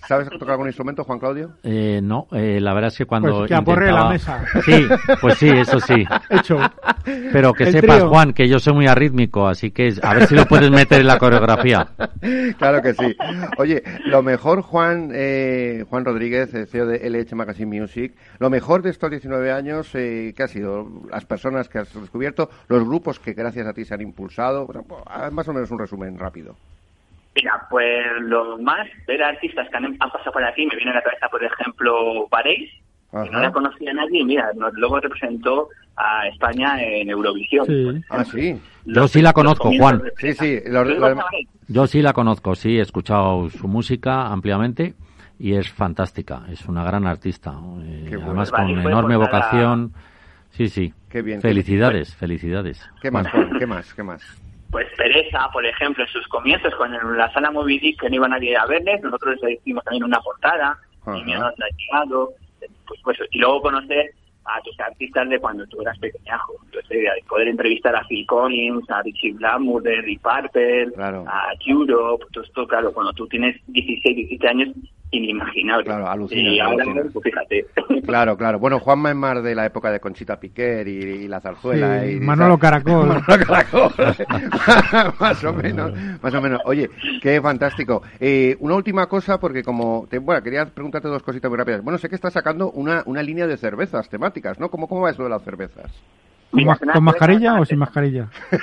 ¿Sabes tocar algún instrumento, Juan Claudio? No, la verdad es que cuando pues que aporre la mesa. Sí, pues sí, eso sí. Hecho. Pero que El sepas, trío. Juan, que yo soy muy arrítmico, así que a ver si lo puedes meter en la coreografía. Claro que sí. Oye, lo mejor, Juan Rodríguez, CEO de LH Magazine Music, lo mejor de estos 19 años, ¿qué ha sido? Las personas que has descubierto, los grupos que gracias a ti se han impulsado, bueno, más o menos un resumen rápido. Mira, pues lo más, ver artistas que han pasado por aquí, me viene a la cabeza, por ejemplo, Pareis, que no la conocía nadie, y mira, luego representó a España en Eurovisión. Sí. Ah, sí. Yo sí la conozco, Juan. Sí. Yo sí la conozco, sí, he escuchado su música ampliamente y es fantástica, es una gran artista, bueno. además Vale, con fue enorme por vocación. Sí. Qué bien. Felicidades. ¿Qué más, Juan? ¿Qué más? Pues Teresa, por ejemplo, en sus comienzos con la sala Moby Dick, que no iba nadie a verles, nosotros le hicimos también una portada, y me nos la ha llegado, pues, y luego conocer a tus artistas de cuando tú eras pequeñajo. Entonces, poder entrevistar a Phil Collins, a Richie Blackmore, de Deep Purple, claro, a Europe, todo esto, claro, cuando tú tienes 16, 17 años, inimaginable. Claro, alucinas. Y ahora, pues, fíjate. Claro. Bueno, Juanma es más de la época de Conchita Piquer y la zarzuela. Sí, y Manolo Caracol. Manolo Caracol. Más o menos. Oye, qué fantástico. Una última cosa, porque quería preguntarte dos cositas muy rápidas. Bueno, sé que estás sacando una línea de cervezas temáticas, ¿no? ¿Cómo va eso de las cervezas? ¿Con mascarilla o sin mascarilla?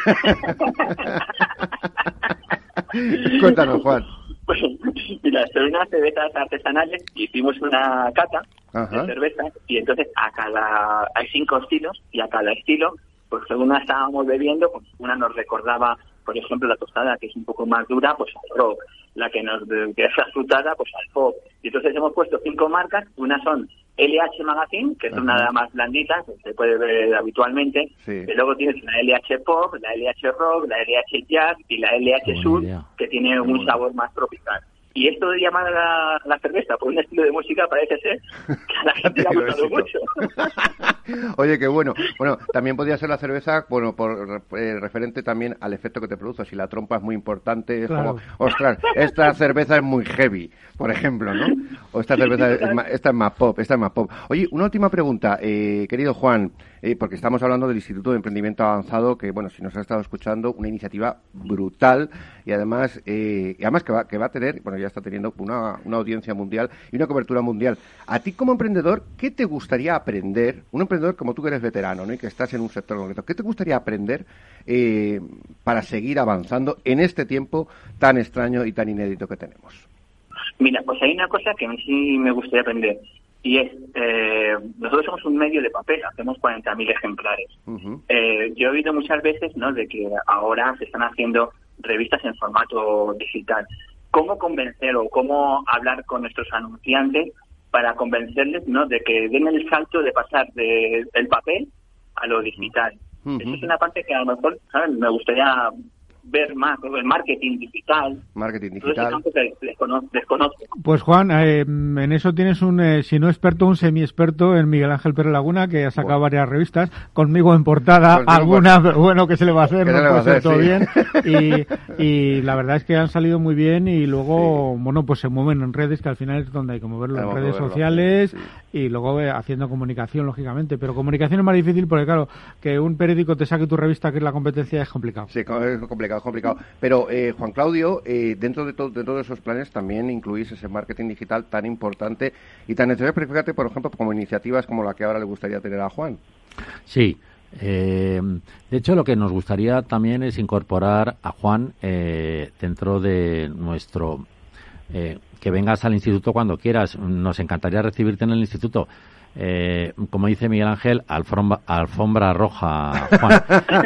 Cuéntanos, Juan. Pues, mira, son unas cervezas artesanales, hicimos una cata de cerveza, y entonces hay 5 estilos, y a cada estilo, pues según la estábamos bebiendo, pues una nos recordaba, por ejemplo, la tostada, que es un poco más dura, pues al rock, la que es afrutada, pues al pop. Y entonces hemos puesto 5 marcas, unas son LH Magazine, que es una más blandita, que se puede ver habitualmente, y luego tienes la LH Pop, la LH Rock, la LH Jazz y la LH Sur, que tiene un sabor más tropical. Y esto de llamar a la cerveza por un estilo de música parece ser que a la gente le ha gustado mucho. Oye, qué bueno. Bueno, también podría ser la cerveza, bueno, por referente también al efecto que te produce. Si la trompa es muy importante, es como, ostras, esta cerveza es muy heavy, por ejemplo, ¿no? O esta cerveza, esta es más pop. Oye, una última pregunta, querido Juan, porque estamos hablando del Instituto de Emprendimiento Avanzado, que, bueno, si nos has estado escuchando, una iniciativa brutal y además que va a tener, bueno, ya está teniendo una audiencia mundial y una cobertura mundial. A ti como emprendedor, ¿qué te gustaría aprender? Un emprendedor como tú, que eres veterano, ¿no?, y que estás en un sector concreto, ¿qué te gustaría aprender para seguir avanzando en este tiempo tan extraño y tan inédito que tenemos? Mira, pues hay una cosa que a mí sí me gustaría aprender, y es, nosotros somos un medio de papel, hacemos 40.000 ejemplares. Yo he oído muchas veces, ¿no?, de que ahora se están haciendo revistas en formato digital. ¿Cómo convencer o cómo hablar con nuestros anunciantes para convencerles, ¿no?, de que den el salto de pasar del papel a lo digital? Eso es una parte que a lo mejor, ¿sabes?, me gustaría ver más, el marketing digital. Todo ese campo que desconozco. Pues Juan, en eso tienes si no experto, un semi-experto en Miguel Ángel Pérez Laguna, que ha sacado varias revistas, conmigo en portada, alguna, pero bueno, ¿qué se le va a hacer? No puede ser todo bien. Y la verdad es que han salido muy bien, y luego, bueno, pues se mueven en redes, que al final es donde hay que moverlo, en redes sociales, y luego haciendo comunicación, lógicamente. Pero comunicación es más difícil porque, claro, que un periódico te saque tu revista, que es la competencia, es complicado. Sí, es complicado. Pero, Juan Claudio, dentro de todos esos planes también incluís ese marketing digital tan importante y tan necesario. Pero fíjate, por ejemplo, como iniciativas como la que ahora le gustaría tener a Juan. Sí. De hecho, lo que nos gustaría también es incorporar a Juan dentro de nuestro... que vengas al instituto cuando quieras. Nos encantaría recibirte en el instituto. Como dice Miguel Ángel, alfombra roja, Juan.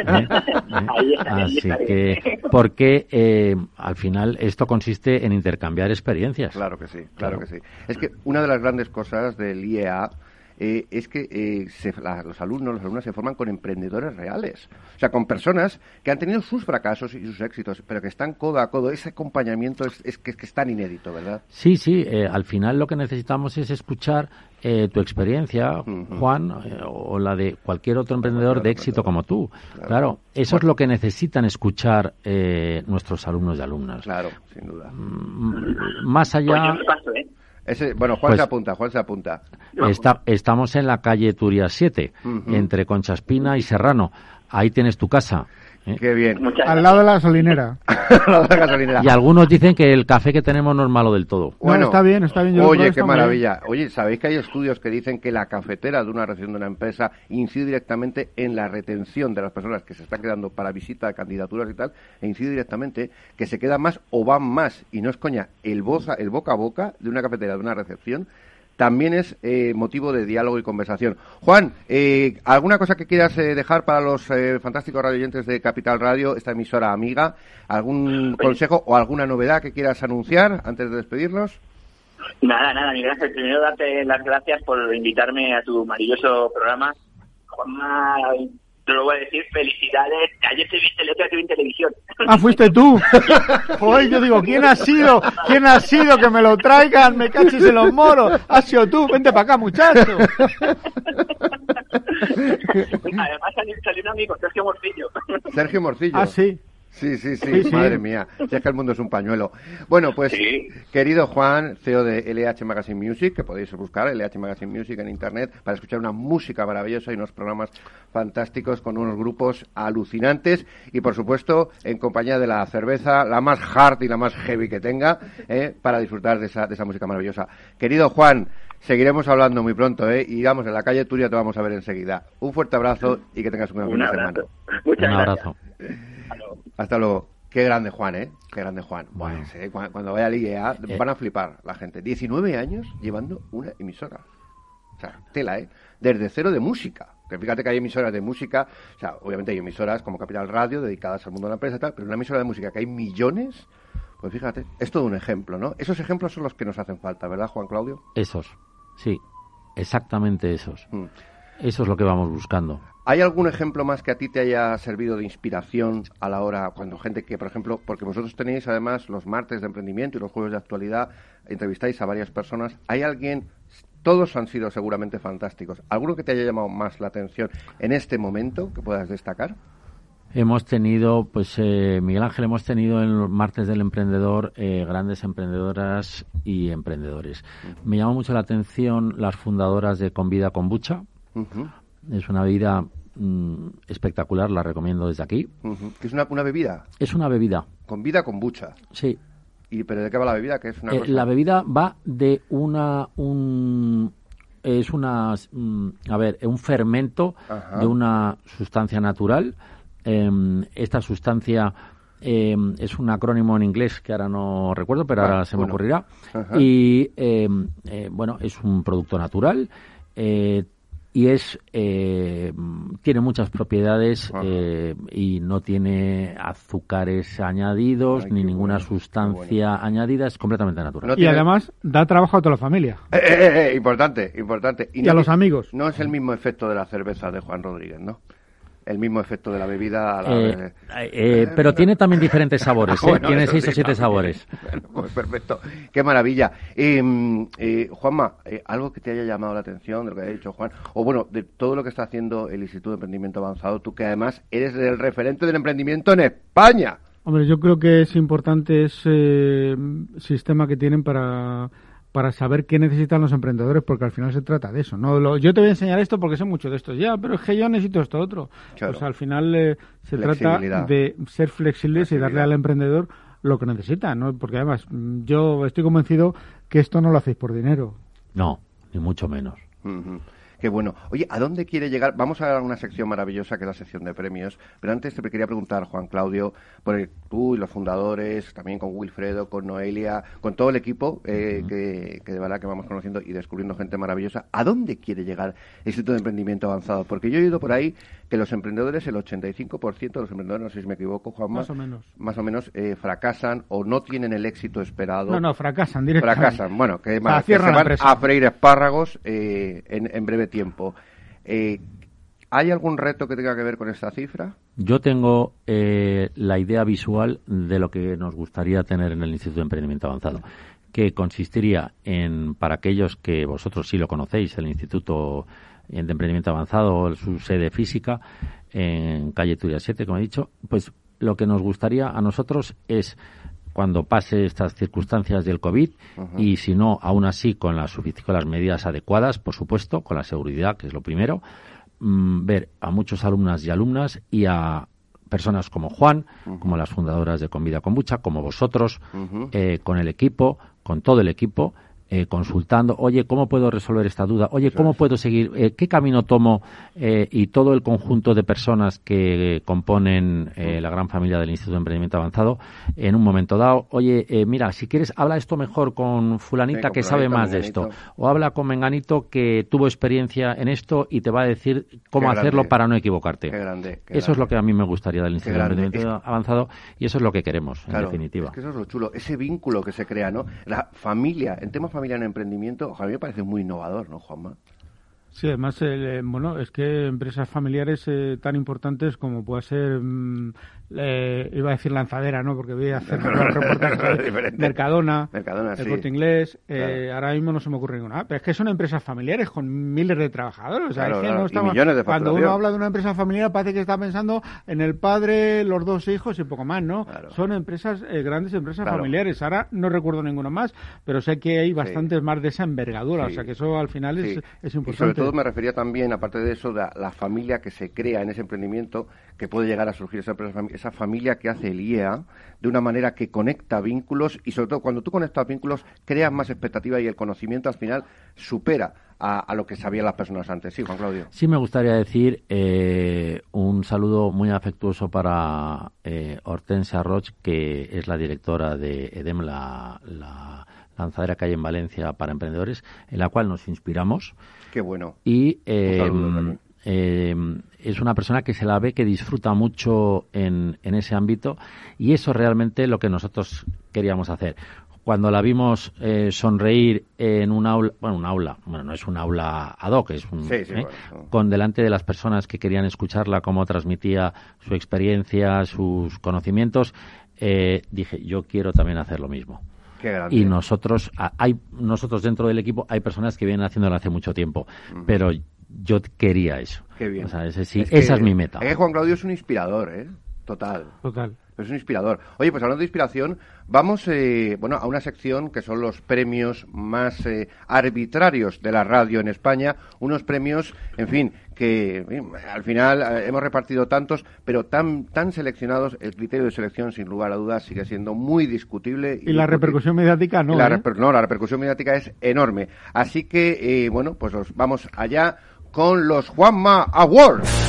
Así que, porque al final esto consiste en intercambiar experiencias. Claro que sí. Es que una de las grandes cosas del IEA es que los alumnos se forman con emprendedores reales. O sea, con personas que han tenido sus fracasos y sus éxitos, pero que están codo a codo. Ese acompañamiento es que es tan inédito, ¿verdad? Sí. Al final lo que necesitamos es escuchar tu experiencia, Juan, o la de cualquier otro emprendedor de éxito como tú. Claro, eso es lo que necesitan escuchar nuestros alumnos y alumnas. Claro, sin duda. Más allá... Pues yo me paso, Bueno, Juan se apunta. Estamos en la calle Turia 7, entre Concha Espina y Serrano. Ahí tienes tu casa. Qué bien. Al lado de la gasolinera. Y algunos dicen que el café que tenemos no es malo del todo. Bueno, está bien. Oye, qué maravilla. Oye, ¿sabéis que hay estudios que dicen que la cafetera de una recepción de una empresa incide directamente en la retención de las personas que se están quedando para visita de candidaturas y tal, e incide directamente que se quedan más o van más, y no es coña, el boca a boca de una cafetera de una recepción también es motivo de diálogo y conversación. Juan, ¿alguna cosa que quieras dejar para los fantásticos radioyentes de Capital Radio, esta emisora amiga? ¿Algún consejo o alguna novedad que quieras anunciar antes de despedirnos? Nada, mi gracias. Primero darte las gracias por invitarme a tu maravilloso programa. Juanma, te lo voy a decir, felicidades. Ayer te vi en televisión. Ah, fuiste tú. Joder, yo digo, ¿quién ha sido que me lo traigan? Me cachis en los moros. Has sido tú, vente para acá, muchacho. Además salió un amigo, Sergio Morcillo. Ah, sí. Sí, madre mía, ya es que el mundo es un pañuelo. Bueno, pues, querido Juan, CEO de LH Magazine Music, que podéis buscar LH Magazine Music en internet para escuchar una música maravillosa y unos programas fantásticos con unos grupos alucinantes y, por supuesto, en compañía de la cerveza, la más hard y la más heavy que tenga, para disfrutar de esa música maravillosa. Querido Juan, seguiremos hablando muy pronto, y vamos, en la calle Turia te vamos a ver enseguida. Un fuerte abrazo y que tengas un buen semana. Un abrazo. Hasta luego. Qué grande Juan, Qué grande Juan. Bueno, cuando vaya al IEA van a flipar la gente. 19 años llevando una emisora. O sea, tela, Desde cero de música. Que fíjate que hay emisoras de música, o sea, obviamente hay emisoras como Capital Radio dedicadas al mundo de la empresa y tal, pero una emisora de música que hay millones, pues fíjate, es todo un ejemplo, ¿no? Esos ejemplos son los que nos hacen falta, ¿verdad, Juan Claudio? Esos, sí, exactamente esos. Eso es lo que vamos buscando. ¿Hay algún ejemplo más que a ti te haya servido de inspiración a la hora, cuando gente que, por ejemplo, porque vosotros tenéis además los martes de emprendimiento y los jueves de actualidad, entrevistáis a varias personas, ¿hay alguien, todos han sido seguramente fantásticos, alguno que te haya llamado más la atención en este momento que puedas destacar? Hemos tenido, Miguel Ángel, en los martes del emprendedor grandes emprendedoras y emprendedores. Me llamó mucho la atención las fundadoras de Convida Kombucha. Es una bebida espectacular, la recomiendo desde aquí. ¿Es una bebida? Es una bebida. Convida Kombucha. Sí. ¿Pero de qué va la bebida? ¿Qué es una cosa? La bebida va de un fermento de una sustancia natural. Esta sustancia es un acrónimo en inglés que ahora no recuerdo, pero ahora se me ocurrirá. Y es un producto natural. Y tiene muchas propiedades y no tiene azúcares añadidos ni ninguna sustancia añadida, es completamente natural. Y además da trabajo a toda la familia. Importante. Y a los amigos. No es el mismo efecto de la cerveza de Juan Rodríguez, ¿no? El mismo efecto de la bebida. Pero tiene también diferentes sabores. Bueno, tiene 6 o 7 sabores. Bueno, pues perfecto. Qué maravilla. Juanma, algo que te haya llamado la atención de lo que ha dicho Juan, o bueno, de todo lo que está haciendo el Instituto de Emprendimiento Avanzado, tú que además eres el referente del emprendimiento en España. Hombre, yo creo que es importante ese sistema que tienen para saber qué necesitan los emprendedores, porque al final se trata de eso. Yo te voy a enseñar esto porque sé mucho de esto. Ya, pero es que yo necesito esto otro. Claro. Pues al final se trata de ser flexibles y darle al emprendedor lo que necesita, ¿no? Porque además yo estoy convencido que esto no lo hacéis por dinero. No, ni mucho menos. Qué bueno. Oye, ¿a dónde quiere llegar? Vamos a una sección maravillosa que es la sección de premios, pero antes te quería preguntar, Juan Claudio, por tú y los fundadores, también con Wilfredo, con Noelia, con todo el equipo que de verdad que vamos conociendo y descubriendo gente maravillosa, ¿a dónde quiere llegar el Instituto de Emprendimiento Avanzado? Porque yo he oído por ahí que los emprendedores, el 85% de los emprendedores, no sé si me equivoco, Juanma, más o menos fracasan o no tienen el éxito esperado. No, fracasan directamente. Fracasan, bueno, que se van a freír espárragos en breve tiempo. ¿Hay algún reto que tenga que ver con esta cifra? Yo tengo la idea visual de lo que nos gustaría tener en el Instituto de Emprendimiento Avanzado, que consistiría en, para aquellos que vosotros sí lo conocéis, el Instituto de Emprendimiento Avanzado, su sede física, en calle Turia 7, como he dicho, pues lo que nos gustaría a nosotros es cuando pase estas circunstancias del COVID y si no, aún así con las medidas adecuadas, por supuesto, con la seguridad, que es lo primero, ver a muchos alumnas y alumnas y a personas como Juan, como las fundadoras de Convida Kombucha, como vosotros, con el equipo, con todo el equipo, consultando, oye, ¿cómo puedo resolver esta duda? Oye, ¿cómo puedo seguir? ¿Qué camino tomo? Y todo el conjunto de personas que componen la gran familia del Instituto de Emprendimiento Avanzado, en un momento dado, oye, mira, si quieres, habla esto mejor con fulanita que sabe más de esto, o habla con menganito que tuvo experiencia en esto y te va a decir cómo hacerlo para no equivocarte. Qué grande. Eso es lo que a mí me gustaría del Instituto de Emprendimiento Avanzado y eso es lo que queremos, en definitiva. Es que eso es lo chulo, ese vínculo que se crea, ¿no? La familia, en temas familia en emprendimiento, a mí me parece muy innovador, ¿no, Juanma? Sí, además, bueno, es que empresas familiares tan importantes como puede ser, iba a decir Lanzadera, ¿no? Porque voy a hacer reportajes. Mercadona, el Corte Inglés, ahora mismo no se me ocurre ninguna. Pero es que son empresas familiares con miles de trabajadores. O sea, es que no estamos, millones de facturación. Cuando uno habla de una empresa familiar parece que está pensando en el padre, los 2 hijos y poco más, ¿no? Son empresas, grandes empresas familiares. Ahora no recuerdo ninguna más, pero sé que hay bastantes más de esa envergadura. O sea, que eso al final es importante. Todo me refería también, aparte de eso, de la familia que se crea en ese emprendimiento, que puede llegar a surgir esa familia que hace el IEA de una manera que conecta vínculos y sobre todo cuando tú conectas vínculos creas más expectativa y el conocimiento al final supera a lo que sabían las personas antes. Sí, Juan Claudio. Sí, me gustaría decir un saludo muy afectuoso para Hortensia Roch, que es la directora de EDEM, la lanzadera que hay en Valencia para emprendedores, en la cual nos inspiramos. Qué bueno. Y es una persona que se la ve que disfruta mucho en ese ámbito y eso realmente lo que nosotros queríamos hacer. Cuando la vimos sonreír en un aula, bueno, no es un aula ad hoc, es con delante de las personas que querían escucharla, cómo transmitía su experiencia, sus conocimientos, dije, yo quiero también hacer lo mismo. Y nosotros dentro del equipo hay personas que vienen haciéndolo hace mucho tiempo, pero yo quería eso. Qué bien. O sea, esa es mi meta. Es que Juan Claudio es un inspirador, Total. Es un inspirador. Oye, pues hablando de inspiración, vamos a una sección que son los premios más arbitrarios de la radio en España, unos premios, en fin, que al final hemos repartido tantos, pero tan seleccionados, el criterio de selección sin lugar a dudas sigue siendo muy discutible. Y la repercusión mediática no. La repercusión mediática es enorme. Así que, pues vamos allá con los Juanma Awards.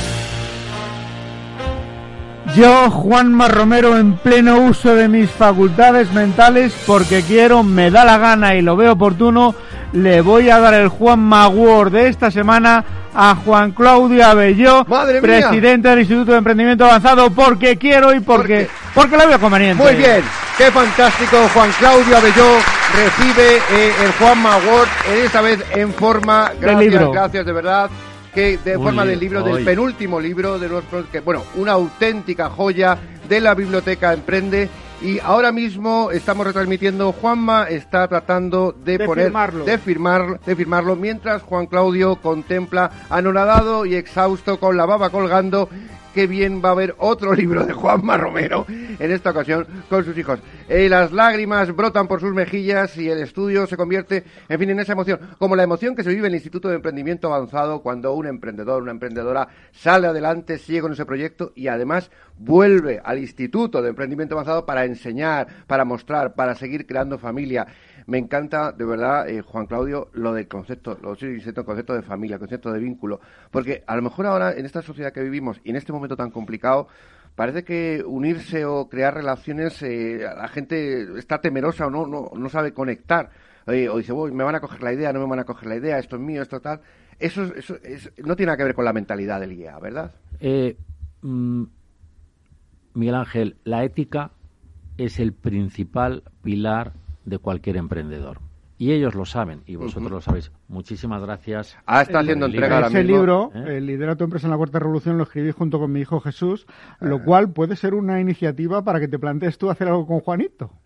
Yo, Juanma Romero, en pleno uso de mis facultades mentales, porque quiero, me da la gana y lo veo oportuno, le voy a dar el Juanma Award de esta semana a Juan Claudio Abelló, presidente del Instituto de Emprendimiento Avanzado, porque quiero y porque lo veo conveniente. Muy bien, qué fantástico. Juan Claudio Abelló recibe el Juanma Award, esta vez en forma, gracias de verdad, que de forma del libro, del penúltimo libro de los una auténtica joya de la biblioteca Emprende. Y ahora mismo estamos retransmitiendo, Juanma está tratando de firmarlo, mientras Juan Claudio contempla anonadado y exhausto con la baba colgando. Qué bien va a haber otro libro de Juanma Romero, en esta ocasión con sus hijos. Las lágrimas brotan por sus mejillas y el estudio se convierte, en fin, en esa emoción, como la emoción que se vive en el Instituto de Emprendimiento Avanzado cuando un emprendedor, una emprendedora sale adelante, sigue con ese proyecto y además vuelve al Instituto de Emprendimiento Avanzado para enseñar, para mostrar, para seguir creando familia. Me encanta, de verdad, Juan Claudio, lo del concepto, el concepto de familia, el concepto de vínculo, porque a lo mejor ahora, en esta sociedad que vivimos y en este momento tan complicado, parece que unirse o crear relaciones, la gente está temerosa o no sabe conectar, o dice, me van a coger la idea, no me van a coger la idea, esto es mío, esto tal. Eso no tiene nada que ver con la mentalidad del IEA, ¿verdad? Miguel Ángel, la ética es el principal pilar de cualquier emprendedor. Y ellos lo saben, y vosotros lo sabéis. Muchísimas gracias. Está haciendo entrega ahora mismo. Ese libro, Lidera tu empresa en la cuarta revolución, lo escribí junto con mi hijo Jesús, lo cual puede ser una iniciativa para que te plantees tú hacer algo con Juanito.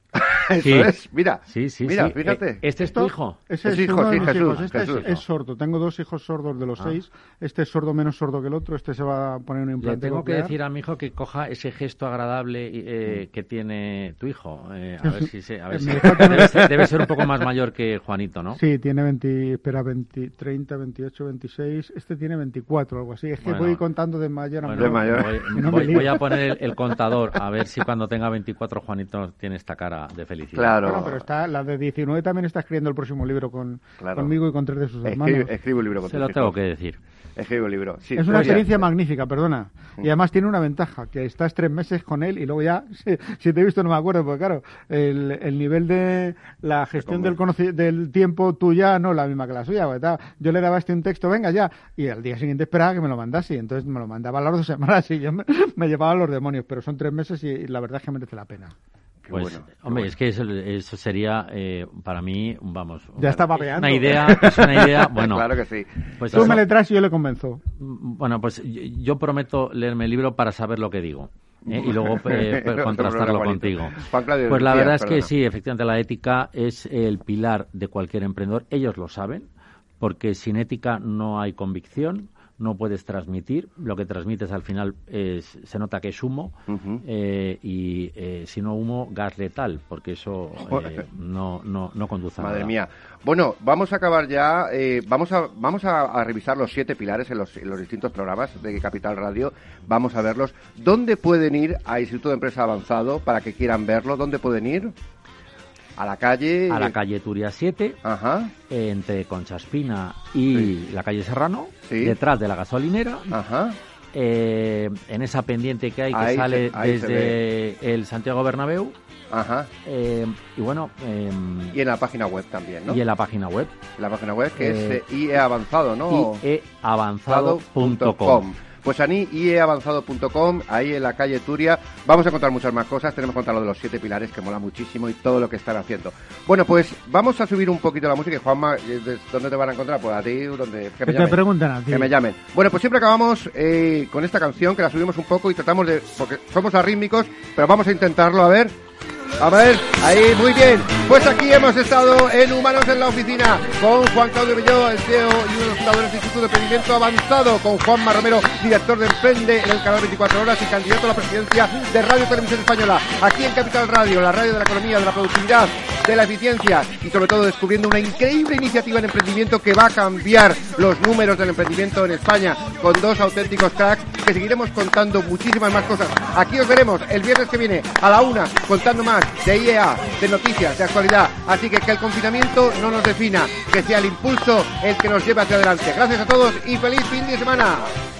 Eso es, mira. Sí, mira, fíjate. ¿Este es tu hijo? Ese es hijo, uno de sí, mis Jesús, hijos. Este Jesús. es sordo. Tengo 2 hijos sordos de los 6. Este es sordo menos sordo que el otro. Este se va a poner un implante. Le tengo coclear. que decir a mi hijo que coja ese gesto agradable que tiene tu hijo. A ver si debe ser un poco más mayor que Juanito, ¿no? Sí, tiene 30, 28, 26. Este tiene 24, algo así. Es que voy contando de mayor a menor. Voy a poner el contador a ver si cuando tenga 24 Juanito tiene esta cara de felicidad. Claro. Bueno, pero la de 19 también está escribiendo el próximo libro conmigo y con 3 de sus hermanos. Escribe un libro con Se lo tengo que decir. Escribe un libro. Sí, es una experiencia magnífica, perdona. Y además tiene una ventaja, que estás 3 meses con él y luego ya, si te he visto no me acuerdo, porque claro, el nivel de la gestión del tiempo tuya no es la misma que la suya. Yo le daba un texto, venga ya, y al día siguiente esperaba que me lo mandase, y entonces me lo mandaba a las 2 semanas y yo me llevaba a los demonios, pero son 3 meses y la verdad es que merece la pena. Pues, bueno, hombre, es que eso sería, para mí, vamos... Ya está babeando. Es una idea, bueno... Claro que sí. Pues tú me le traes y yo le convenzo. Bueno, pues yo prometo leerme el libro para saber lo que digo. Y luego contrastarlo contigo. Pues la verdad es que sí, efectivamente, la ética es el pilar de cualquier emprendedor. Ellos lo saben, porque sin ética no hay convicción. No puedes transmitir, lo que transmites al final se nota que es humo, y si no humo, gas letal, porque eso no conduce a nada. Madre mía. Bueno, vamos a acabar ya, vamos a revisar los 7 pilares en los distintos programas de Capital Radio, vamos a verlos. ¿Dónde pueden ir a Instituto de Empresa Avanzado para que quieran verlo? ¿Dónde pueden ir? A la calle Turia 7, entre Conchaspina y la calle Serrano, detrás de la gasolinera, en esa pendiente que hay que sale desde el Santiago Bernabéu. Y bueno... y en la página web también, ¿no? Y en la página web. La página web que es IEAvanzado, ¿no? IEAvanzado.com. Pues IEAvanzado.com, ahí en la calle Turia, vamos a contar muchas más cosas, tenemos que contar lo de los 7 pilares, que mola muchísimo, y todo lo que están haciendo. Bueno, pues vamos a subir un poquito la música, y Juanma, ¿dónde te van a encontrar? Pues a ti, que me llamen. Te preguntan a ti. Que me llamen. Bueno, pues siempre acabamos con esta canción, que la subimos un poco y tratamos porque somos arrítmicos, pero vamos a intentarlo, a ver, ahí, muy bien. Pues aquí hemos estado en Humanos en la Oficina con Juan Claudio Belló, el CEO y uno de los fundadores del Instituto de Emprendimiento Avanzado, con Juanma Romero, director de Emprende en el canal 24 Horas y candidato a la presidencia de Radio Televisión Española, aquí en Capital Radio, la radio de la economía, de la productividad, de la eficiencia y sobre todo descubriendo una increíble iniciativa en emprendimiento que va a cambiar los números del emprendimiento en España, con 2 auténticos cracks que seguiremos contando muchísimas más cosas. Aquí os veremos el viernes que viene a la 1 contando más de IEA, de noticias, de actualidad. Así que el confinamiento no nos defina, que sea el impulso el que nos lleve hacia adelante. Gracias a todos y feliz fin de semana.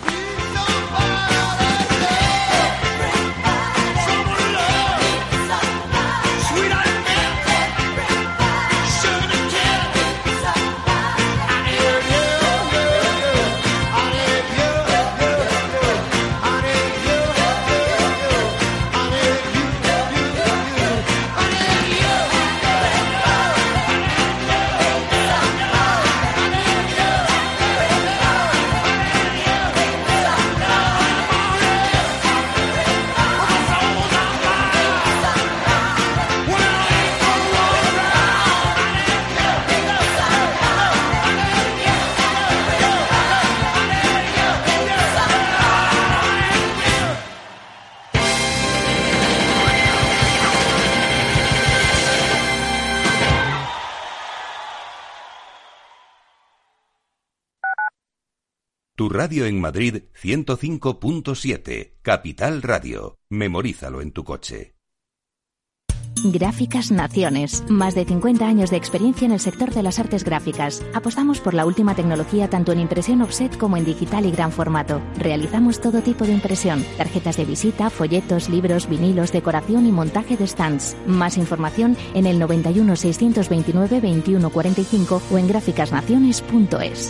Tu radio en Madrid 105.7, Capital Radio. Memorízalo en tu coche. Gráficas Naciones. Más de 50 años de experiencia en el sector de las artes gráficas. Apostamos por la última tecnología tanto en impresión offset como en digital y gran formato. Realizamos todo tipo de impresión. Tarjetas de visita, folletos, libros, vinilos, decoración y montaje de stands. Más información en el 91 629 21 45 o en gráficasnaciones.es.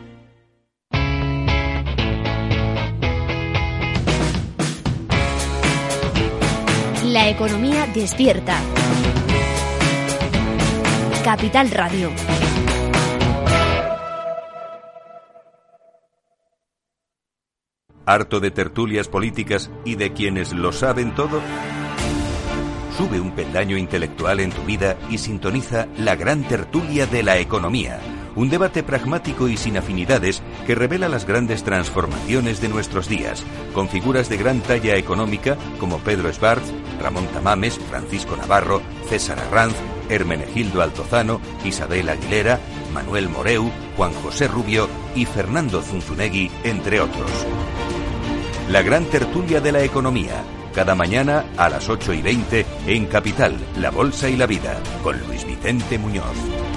La economía despierta. Capital Radio. ¿Harto de tertulias políticas y de quienes lo saben todo? Sube un peldaño intelectual en tu vida y sintoniza la gran tertulia de la economía. Un debate pragmático y sin afinidades que revela las grandes transformaciones de nuestros días, con figuras de gran talla económica como Pedro Esbarz, Ramón Tamames, Francisco Navarro, César Arranz, Hermenegildo Altozano, Isabel Aguilera, Manuel Moreu, Juan José Rubio y Fernando Zunzunegui, entre otros. La gran tertulia de la economía, cada mañana a las 8:20 en Capital, La Bolsa y la Vida, con Luis Vicente Muñoz.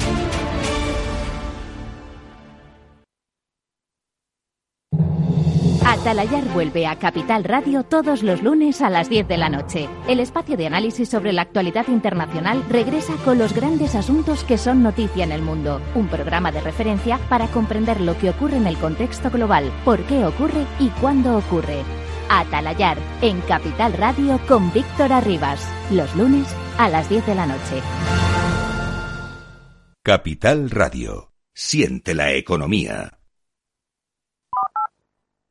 Atalayar vuelve a Capital Radio todos los lunes a las 10 de la noche. El espacio de análisis sobre la actualidad internacional regresa con los grandes asuntos que son noticia en el mundo. Un programa de referencia para comprender lo que ocurre en el contexto global, por qué ocurre y cuándo ocurre. Atalayar, en Capital Radio con Víctor Arribas. Los lunes a las 10 de la noche. Capital Radio. Siente la economía.